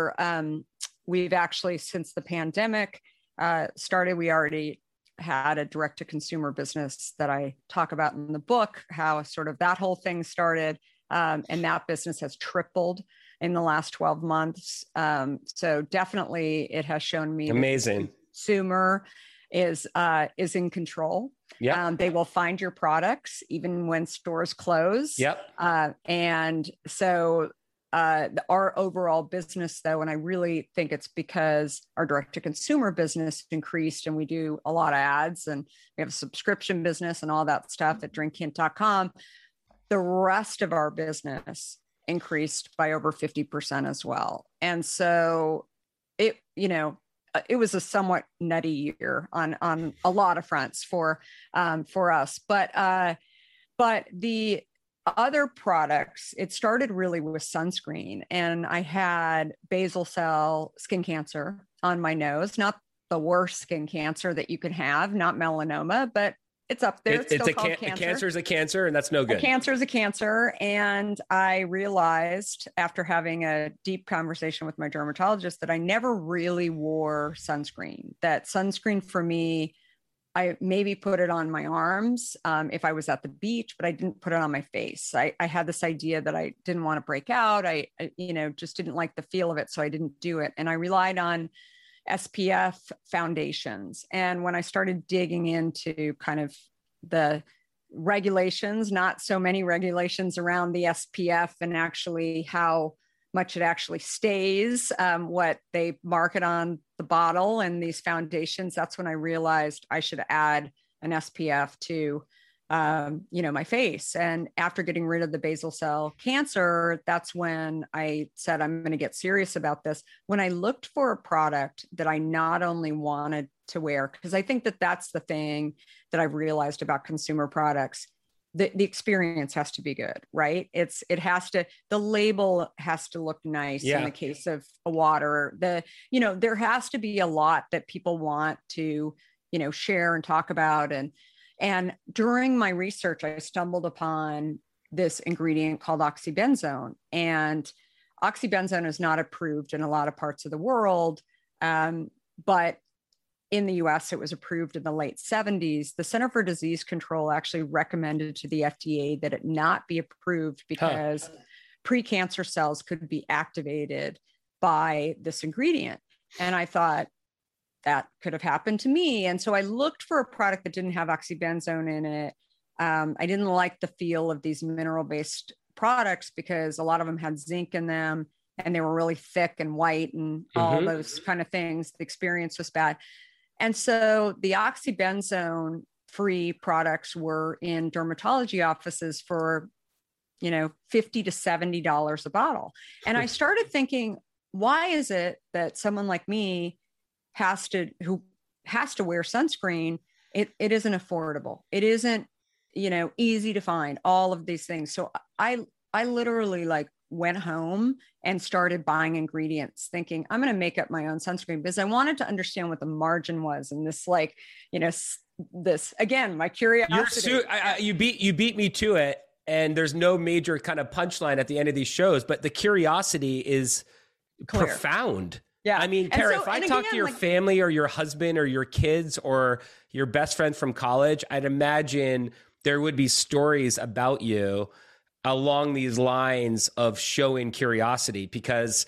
We've actually, since the pandemic started, we already had a direct to consumer business that I talk about in the book, how sort of that whole thing started. And that business has tripled in the last 12 months. So definitely it has shown me amazing. The consumer is in control. Yeah. They will find your products even when stores close. Yep. And so our overall business, though, and I really think it's because our direct to consumer business increased, and we do a lot of ads, and we have a subscription business and all that stuff at drinkhint.com. The rest of our business increased by over 50% as well. And so it was a somewhat nutty year on a lot of fronts for us. But the other products, it started really with sunscreen, and I had basal cell skin cancer on my nose, not the worst skin cancer that you can have, not melanoma, but it's up there. It's still called cancer. A cancer is a cancer, and that's no good. A cancer is a cancer. And I realized after having a deep conversation with my dermatologist that I never really wore sunscreen, that sunscreen for me, I maybe put it on my arms if I was at the beach, but I didn't put it on my face. I had this idea that I didn't want to break out. I just didn't like the feel of it. So I didn't do it. And I relied on SPF foundations. And when I started digging into kind of the regulations, not so many regulations around the SPF and actually how much it actually stays, what they market on the bottle and these foundations, that's when I realized I should add an SPF to, my face. And after getting rid of the basal cell cancer, that's when I said, I'm going to get serious about this. When I looked for a product that I not only wanted to wear, because I think that that's the thing that I've realized about consumer products, the experience has to be good, right? The label has to look nice. In the case of a water, there has to be a lot that people want to, share and talk about. And during my research, I stumbled upon this ingredient called oxybenzone, and oxybenzone is not approved in a lot of parts of the world. But in the US, it was approved in the late 70s. The Center for Disease Control actually recommended to the FDA that it not be approved because precancer cells could be activated by this ingredient. And I thought that could have happened to me. And so I looked for a product that didn't have oxybenzone in it. I didn't like the feel of these mineral-based products because a lot of them had zinc in them and they were really thick and white and all those kind of things. The experience was bad. And so the oxybenzone free products were in dermatology offices for, $50 to $70 a bottle. And I started thinking, why is it that someone like me who has to wear sunscreen? It isn't affordable. It isn't, easy to find all of these things. So I literally went home and started buying ingredients thinking I'm going to make up my own sunscreen because I wanted to understand what the margin was. And this, this again, my curiosity. You beat me to it. And there's no major kind of punchline at the end of these shows, but the curiosity is clear. Profound. Yeah. I mean, Tara, if I talk to your family or your husband or your kids or your best friend from college, I'd imagine there would be stories about you along these lines of showing curiosity because,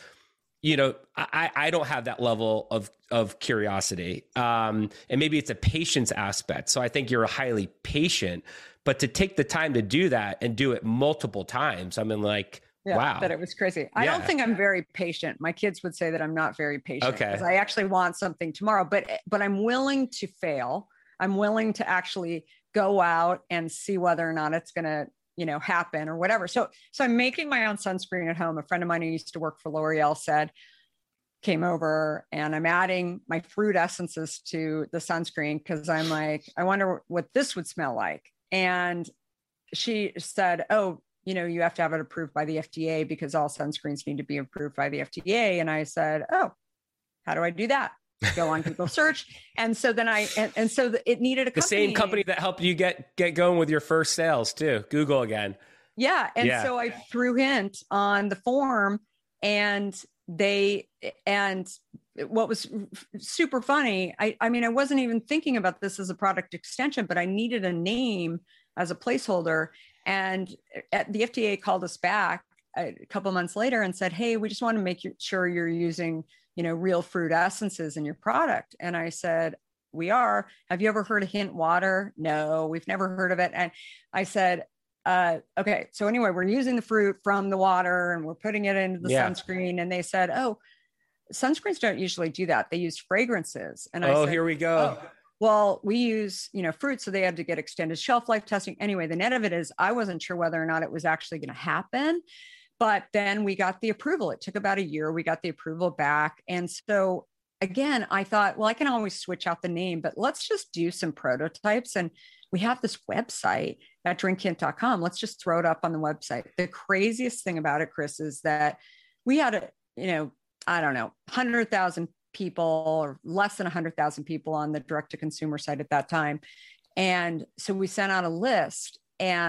I don't have that level of curiosity. And maybe it's a patience aspect. So I think you're highly patient, but to take the time to do that and do it multiple times, wow. That it was crazy. I don't think I'm very patient. My kids would say that I'm not very patient because I actually want something tomorrow, but I'm willing to fail. I'm willing to actually go out and see whether or not it's going to, happen or whatever. So I'm making my own sunscreen at home. A friend of mine who used to work for L'Oreal came over and I'm adding my fruit essences to the sunscreen because I'm like, I wonder what this would smell like. And she said, oh, you have to have it approved by the FDA because all sunscreens need to be approved by the FDA. And I said, oh, how do I do that? Go on Google search. And so then it needed a company. The same company that helped you get going with your first sales too. Google again. Yeah. And so I threw hint on the form, and what was super funny, I mean, I wasn't even thinking about this as a product extension, but I needed a name as a placeholder. And the FDA called us back a couple of months later and said, hey, we just want to make sure you're using, real fruit essences in your product. And I said, we are. Have you ever heard of Hint Water? No, we've never heard of it. And I said, okay, so anyway, we're using the fruit from the water and we're putting it into the sunscreen. And they said, oh, sunscreens don't usually do that. They use fragrances. And I said, here we go. Oh, well, we use, fruit. So they had to get extended shelf life testing. Anyway, the net of it is I wasn't sure whether or not it was actually going to happen. But then we got the approval. It took about a year. We got the approval back. And so again, I thought, well, I can always switch out the name, but let's just do some prototypes. And we have this website at drinkhint.com. Let's just throw it up on the website. The craziest thing about it, Chris, is that we had I don't know, 100,000 people or less than 100,000 people on the direct to consumer site at that time. And so we sent out a list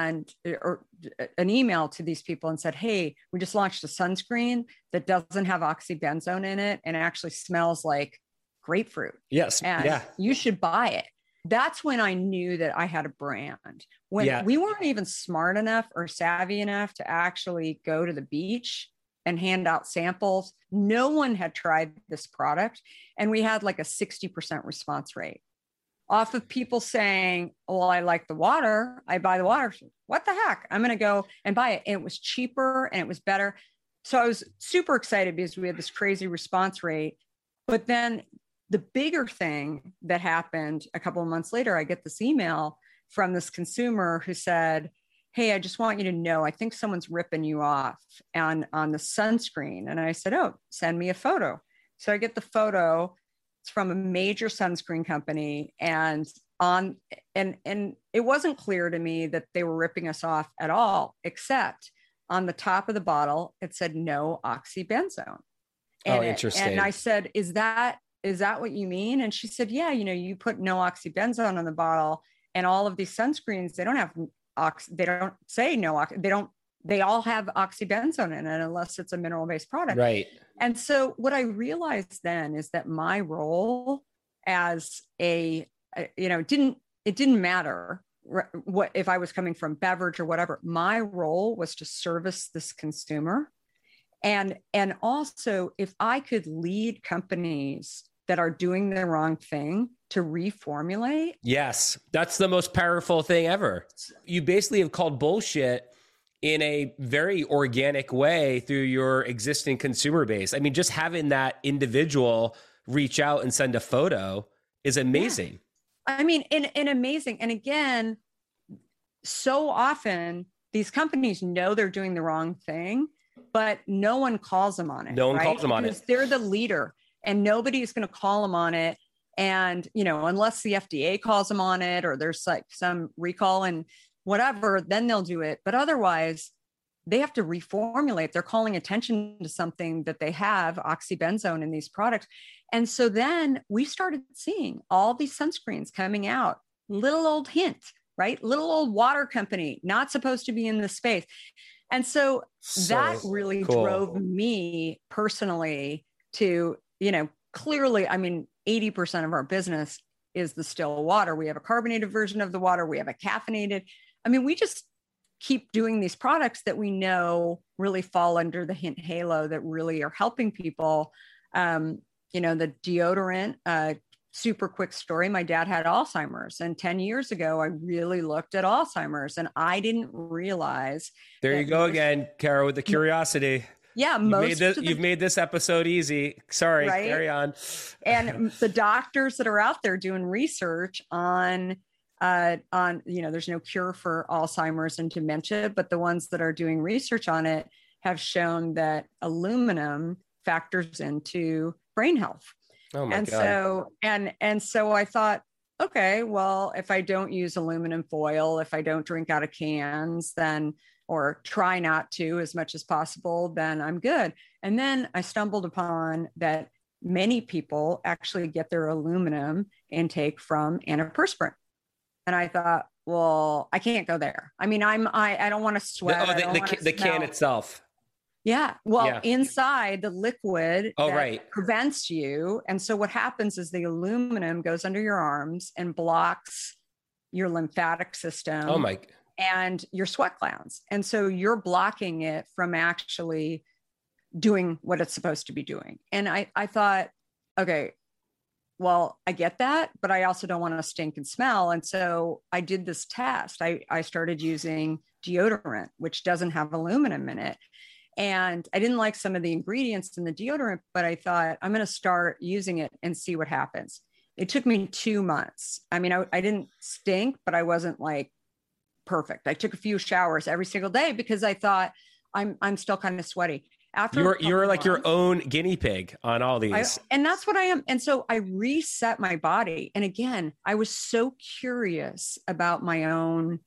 or an email to these people and said, hey, we just launched a sunscreen that doesn't have oxybenzone in it and it actually smells like grapefruit. Yes. And you should buy it. That's when I knew that I had a brand. When we weren't even smart enough or savvy enough to actually go to the beach and hand out samples. No one had tried this product. And we had like a 60% response rate off of people saying, well, I like the water. I buy the water. What the heck? I'm going to go and buy it. And it was cheaper and it was better. So I was super excited because we had this crazy response rate. But then the bigger thing that happened a couple of months later, I get this email from this consumer who said, hey, I just want you to know, I think someone's ripping you off on the sunscreen. And I said, oh, send me a photo. So I get the photo. It's from a major sunscreen company. And it wasn't clear to me that they were ripping us off at all, except on the top of the bottle, it said no oxybenzone. And interesting. And I said, is that what you mean? And she said, yeah, you put no oxybenzone on the bottle, and all of these sunscreens, they don't have they don't say no, they all have oxybenzone in it unless it's a mineral-based product. Right. And so what I realized then is that my role as it didn't matter what, if I was coming from beverage or whatever, my role was to service this consumer. And also if I could lead companies that are doing the wrong thing to reformulate. Yes, that's the most powerful thing ever. You basically have called bullshit in a very organic way through your existing consumer base. I mean, just having that individual reach out and send a photo is amazing. Yeah. I mean, and amazing. And again, so often these companies know they're doing the wrong thing, but no one calls them on it. No one calls them on it. They're the leader and nobody's going to call them on it. And, unless the FDA calls them on it or there's like some recall and whatever, then they'll do it. But otherwise, they have to reformulate. They're calling attention to something that they have, oxybenzone, in these products. And so then we started seeing all these sunscreens coming out, little old Hint, right? Little old water company, not supposed to be in the space. And so that really drove me personally to, clearly, I mean, 80% of our business is the still water. We have a carbonated version of the water. We have a caffeinated. I mean, we just keep doing these products that we know really fall under the Hint halo that really are helping people. The deodorant, super quick story. My dad had Alzheimer's, and 10 years ago, I really looked at Alzheimer's and I didn't realize. There you go again, Kara, with the curiosity. Yeah, you've made this episode easy. Sorry, right? Carry on. And the doctors that are out there doing research on there's no cure for Alzheimer's and dementia, but the ones that are doing research on it have shown that aluminum factors into brain health. Oh my God. So I thought, okay, well, if I don't use aluminum foil, if I don't drink out of cans, then or try not to as much as possible, then I'm good. And then I stumbled upon that many people actually get their aluminum intake from antiperspirant. And I thought, well, I can't go there. I mean, I don't want to sweat. The can itself. Yeah. Well, inside the liquid prevents you. And so what happens is the aluminum goes under your arms and blocks your lymphatic system. Oh my. And your sweat glands. And so you're blocking it from actually doing what it's supposed to be doing. And I thought, okay, well, I get that, but I also don't want to stink and smell. And so I did this test. I started using deodorant, which doesn't have aluminum in it. And I didn't like some of the ingredients in the deodorant, but I thought I'm going to start using it and see what happens. It took me 2 months. I mean, I didn't stink, but I wasn't like perfect. I took a few showers every single day because I thought I'm still kind of sweaty. After you're like your own guinea pig on all these. And that's what I am. And so I reset my body. And again, I was so curious about my own,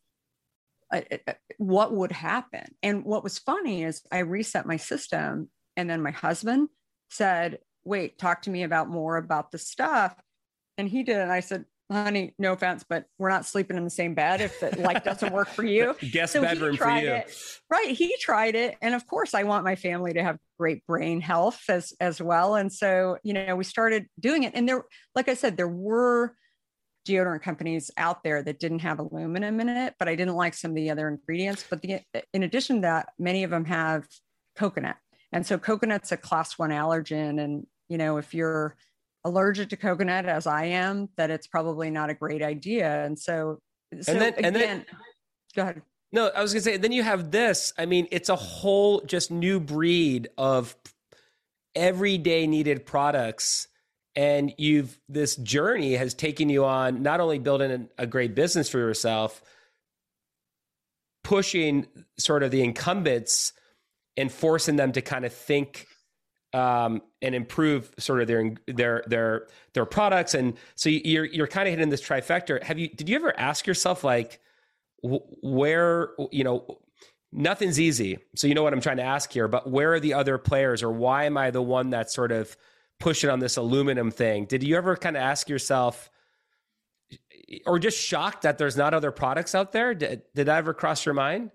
what would happen. And what was funny is I reset my system. And then my husband said, wait, talk to me about more about the stuff. And he did. And I said, honey, no offense, but we're not sleeping in the same bed if the light doesn't work for you. Guest bedroom for you. Right. He tried it. And of course, I want my family to have great brain health as well. And so, we started doing it. And there, like I said, there were deodorant companies out there that didn't have aluminum in it, but I didn't like some of the other ingredients. But in addition to that, many of them have coconut. And so coconut's a class 1 allergen. And, if you're allergic to coconut as I am, that it's probably not a great idea. And so then go ahead. No, I was gonna say, then you have this. I mean, it's a whole just new breed of everyday needed products. And this journey has taken you on not only building a great business for yourself, pushing sort of the incumbents and forcing them to kind of think and improve sort of their products. And so you're kind of hitting this trifecta. Did you ever ask yourself like where, nothing's easy. So you know what I'm trying to ask here, but where are the other players, or why am I the one that's sort of pushing on this aluminum thing? Did you ever kind of ask yourself, or just shocked that there's not other products out there? Did that ever cross your mind?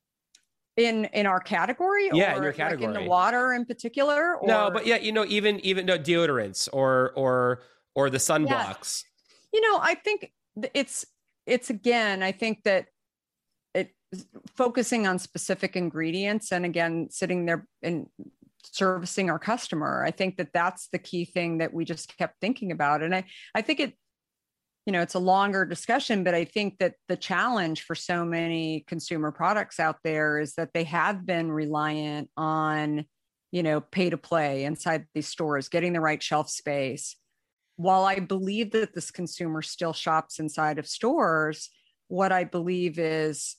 In our category? Yeah, in your category. Like in the water in particular? Or... No, but yeah, even no deodorants or the sunblocks. Yeah. I think it's again, I think that focusing on specific ingredients and again, sitting there and servicing our customer. I think that that's the key thing that we just kept thinking about. And I think it's a longer discussion, but I think that the challenge for so many consumer products out there is that they have been reliant on, pay to play inside these stores, getting the right shelf space. While I believe that this consumer still shops inside of stores, what I believe is,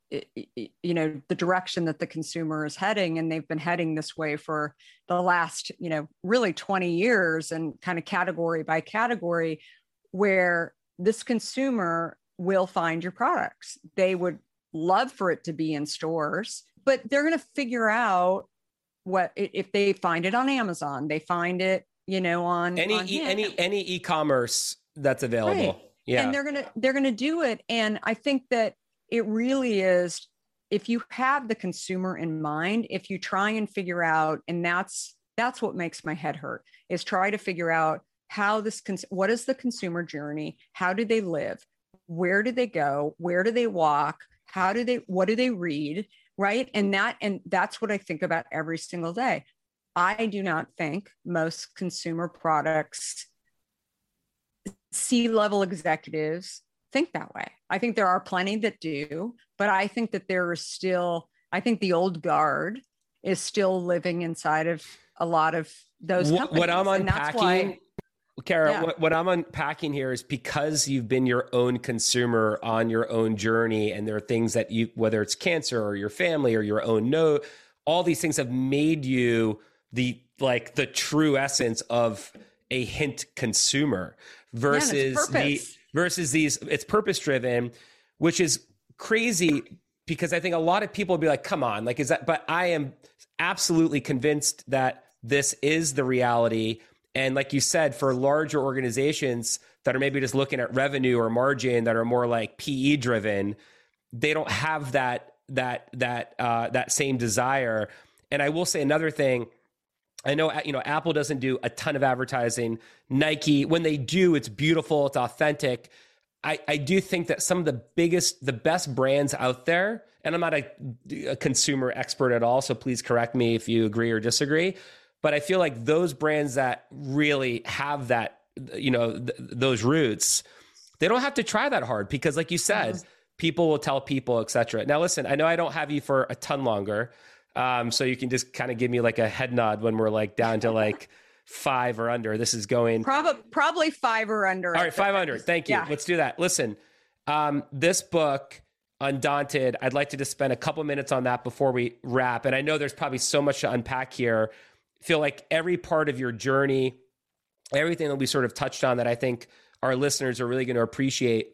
the direction that the consumer is heading, and they've been heading this way for the last, really 20 years and kind of category by category, where this consumer will find your products. They would love for it to be in stores, but they're going to figure out what, if they find it on Amazon, they find it, on any e-commerce that's available. Right. Yeah. And they're going to do it. And I think that it really is, if you have the consumer in mind, if you try and figure out, and that's what makes my head hurt, is try to figure out how what is the consumer journey? How do they live? Where do they go? Where do they walk? What do they read? Right. And that's what I think about every single day. I do not think most consumer products, C-level executives think that way. I think there are plenty that do, but I think that I think the old guard is still living inside of a lot of those companies. What I'm unpacking, Kara, what I'm unpacking here is because you've been your own consumer on your own journey, and there are things that whether it's cancer or your family or your own all these things have made you the true essence of a hint consumer versus it's purpose driven, which is crazy because I think a lot of people will be like, come on, like, is that, but I am absolutely convinced that this is the reality. And like you said, for larger organizations that are maybe just looking at revenue or margin that are more like PE driven, they don't have that same desire. And I will say another thing. I know, Apple doesn't do a ton of advertising. Nike, when they do, it's beautiful, it's authentic. I do think that some of the best brands out there, and I'm not a consumer expert at all, so please correct me if you agree or disagree, but I feel like those brands that really have that, those roots, they don't have to try that hard because, like you said, people will tell people, et cetera. Now, listen, I know I don't have you for a ton longer, so you can just kind of give me like a head nod when we're like down to like 5 or under. This is going probably 5 or under. All right, 5 under. Thank you. Yeah. Let's do that. Listen, this book, Undaunted, I'd like to just spend a couple minutes on that before we wrap. And I know there's probably so much to unpack here. I feel like every part of your journey, everything that we sort of touched on that I think our listeners are really going to appreciate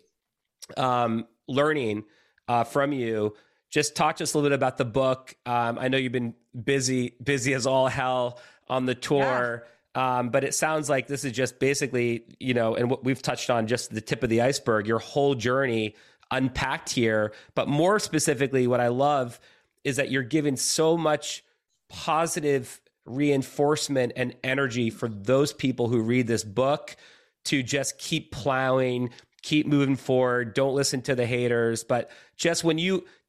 learning from you. Just talk to us a little bit about the book. I know you've been busy as all hell on the tour. Yeah. But it sounds like this is just basically, and what we've touched on, just the tip of the iceberg, your whole journey unpacked here. But more specifically, what I love is that you're giving so much positive reinforcement and energy for those people who read this book to just keep plowing, keep moving forward. Don't listen to the haters. But just where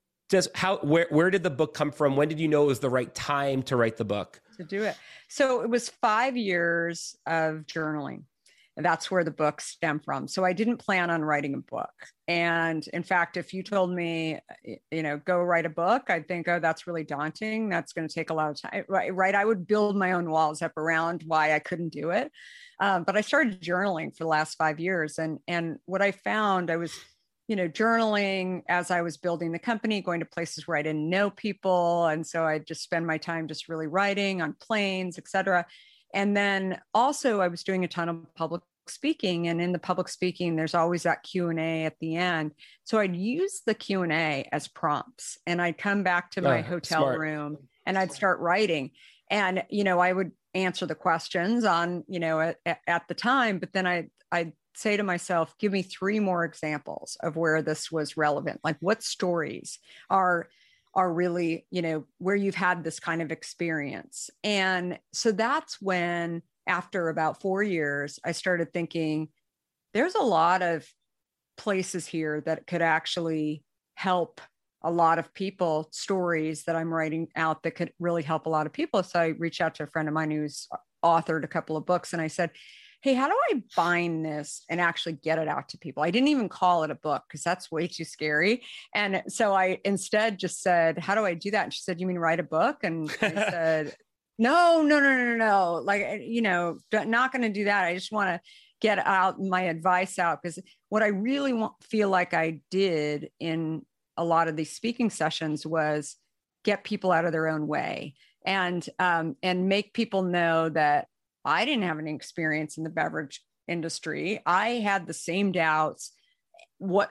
did the book come from? When did you know it was the right time to write the book? To do it. So it was 5 years of journaling. And that's where the book stemmed from. So I didn't plan on writing a book. And in fact, if you told me, go write a book, I'd think, oh, that's really daunting. That's going to take a lot of time. Right. I would build my own walls up around why I couldn't do it. But I started journaling for the last 5 years. And what I found, I was journaling as I was building the company, going to places where I didn't know people. And so I just spend my time just really writing on planes, et cetera. And then also I was doing a ton of public speaking, and in the public speaking, there's always that Q&A at the end. So I'd use the Q&A as prompts, and I'd come back to my hotel room and I'd start writing. And, I would answer the questions on, at the time, but then I'd say to myself, give me 3 more examples of where this was relevant. Like what stories are really, where you've had this kind of experience. And so that's when, after about 4 years, I started thinking there's a lot of places here that could actually help a lot of people, stories that I'm writing out that could really help a lot of people. So I reached out to a friend of mine who's authored a couple of books, and I said, hey, how do I bind this and actually get it out to people? I didn't even call it a book because that's way too scary. And so I instead just said, how do I do that? And she said, you mean write a book? And I said, no. Like, not going to do that. I just want to get out my advice out, because what I really feel like I did in a lot of these speaking sessions was get people out of their own way and make people know that I didn't have any experience in the beverage industry. I had the same doubts. What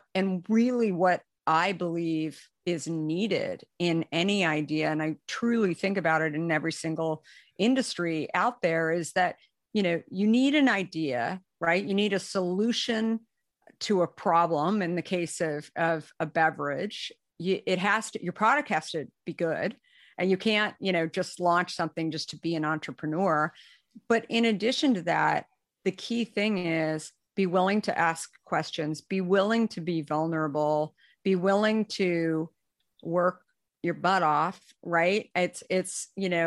I believe is needed in any idea, and I truly think about it in every single industry out there, is that, you need an idea, right? You need a solution to a problem. In the case of a beverage, your product has to be good, and you can't, just launch something just to be an entrepreneur. But in addition to that, the key thing is be willing to ask questions, be willing to be vulnerable, be willing to work your butt off, right? It's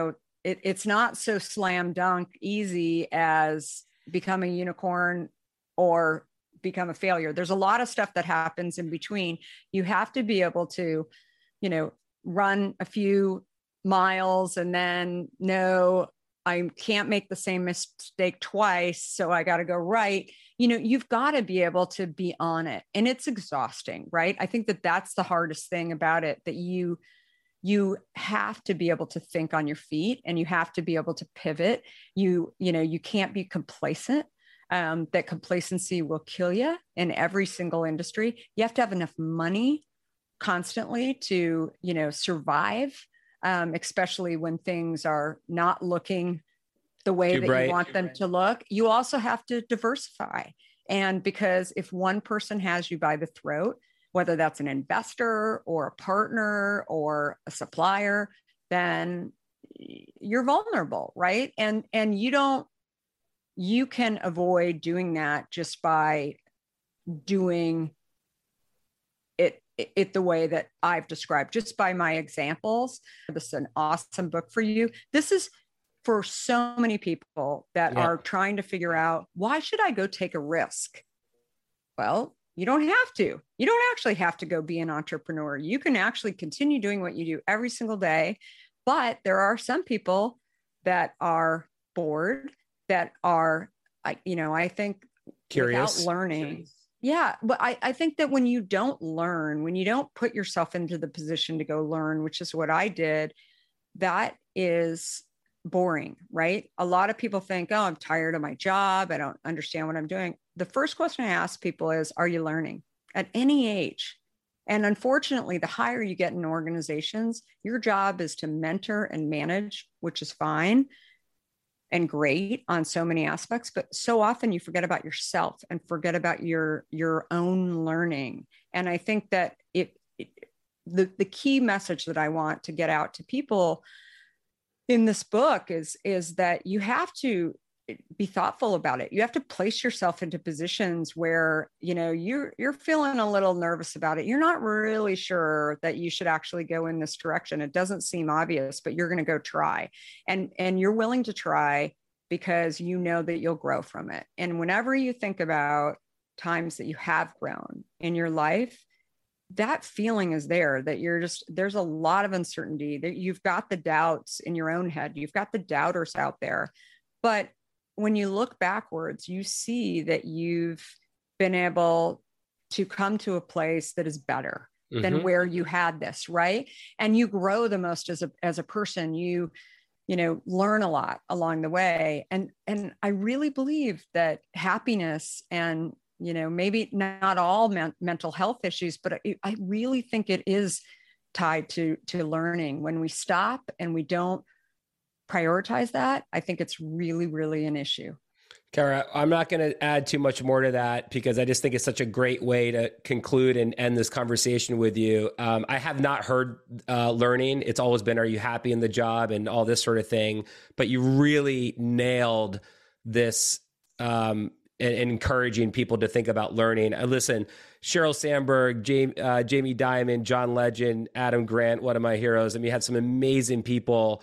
not so slam dunk easy as become a unicorn or become a failure. There's a lot of stuff that happens in between. You have to be able to, run a few miles and then know, I can't make the same mistake twice, so I got to go right. You've got to be able to be on it, and it's exhausting, right? I think that that's the hardest thing about it, that you have to be able to think on your feet, and you have to be able to pivot. You can't be complacent. That complacency will kill you in every single industry. You have to have enough money, constantly to, survive, especially when things are not looking the way that you want them to look. You also have to diversify. And because if one person has you by the throat, whether that's an investor or a partner or a supplier, then you're vulnerable, right? And you can avoid doing that just by doing it the way that I've described, just by my examples. This is an awesome book for you. This is for so many people that are trying to figure out, why should I go take a risk? Well, you don't have to. You don't actually have to go be an entrepreneur. You can actually continue doing what you do every single day. But there are some people that are bored, that are, I think, curious, without learning. Yeah. But I think that when you don't learn, when you don't put yourself into the position to go learn, which is what I did, that is boring, right? A lot of people think, oh, I'm tired of my job. I don't understand what I'm doing. The first question I ask people is, are you learning at any age? And unfortunately, the higher you get in organizations, your job is to mentor and manage, which is fine and great on so many aspects. But so often you forget about yourself and forget about your own learning. And I think that the key message that I want to get out to people in this book is that you have to be thoughtful about it. You have to place yourself into positions where, you're feeling a little nervous about it. You're not really sure that you should actually go in this direction. It doesn't seem obvious, but you're going to go try, and you're willing to try because you know that you'll grow from it. And whenever you think about times that you have grown in your life, that feeling is there, that there's a lot of uncertainty, that you've got the doubts in your own head. You've got the doubters out there. But when you look backwards, you see that you've been able to come to a place that is better than where you had this, right? And you grow the most as a person. You learn a lot along the way. And I really believe that happiness and, maybe not all mental health issues, but I really think it is tied to learning. When we stop and we don't prioritize that, I think it's really, really an issue. Kara, I'm not going to add too much more to that because I just think it's such a great way to conclude and end this conversation with you. I have not heard learning. It's always been, are you happy in the job and all this sort of thing. But you really nailed this and encouraging people to think about learning. Listen, Sheryl Sandberg, Jamie Dimon, John Legend, Adam Grant, one of my heroes. I mean, you had some amazing people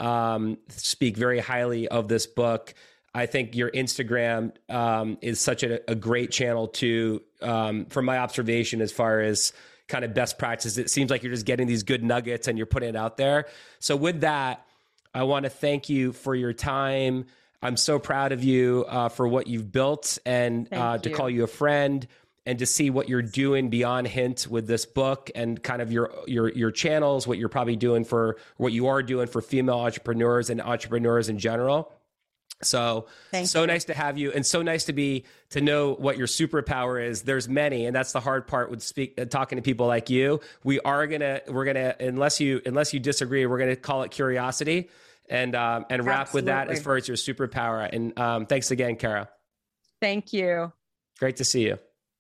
speak very highly of this book. I think your Instagram is such a great channel to, from my observation, as far as kind of best practices. It seems like you're just getting these good nuggets and you're putting it out there. So with that, I want to thank you for your time. I'm so proud of you for what you've built and to call you a friend and to see what you're doing beyond Hint with this book and kind of your channels, what you're probably doing for what you are doing for female entrepreneurs and entrepreneurs in general. So nice to have you, and so nice to know what your superpower is. There's many, and that's the hard part with talking to people like you. We're gonna unless you disagree, we're gonna call it curiosity and wrap with that as far as your superpower. And thanks again, Kara. Thank you. Great to see you.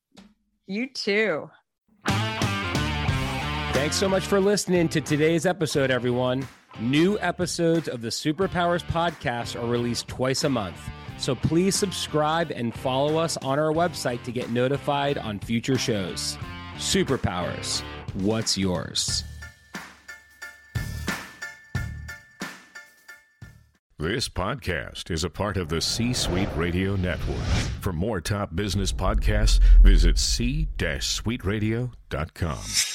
You too. Thanks so much for listening to today's episode, everyone. New episodes of the Superpowers podcast are released twice a month, so please subscribe and follow us on our website to get notified on future shows. Superpowers, what's yours? This podcast is a part of the C-Suite Radio Network. For more top business podcasts, visit c-suiteradio.com.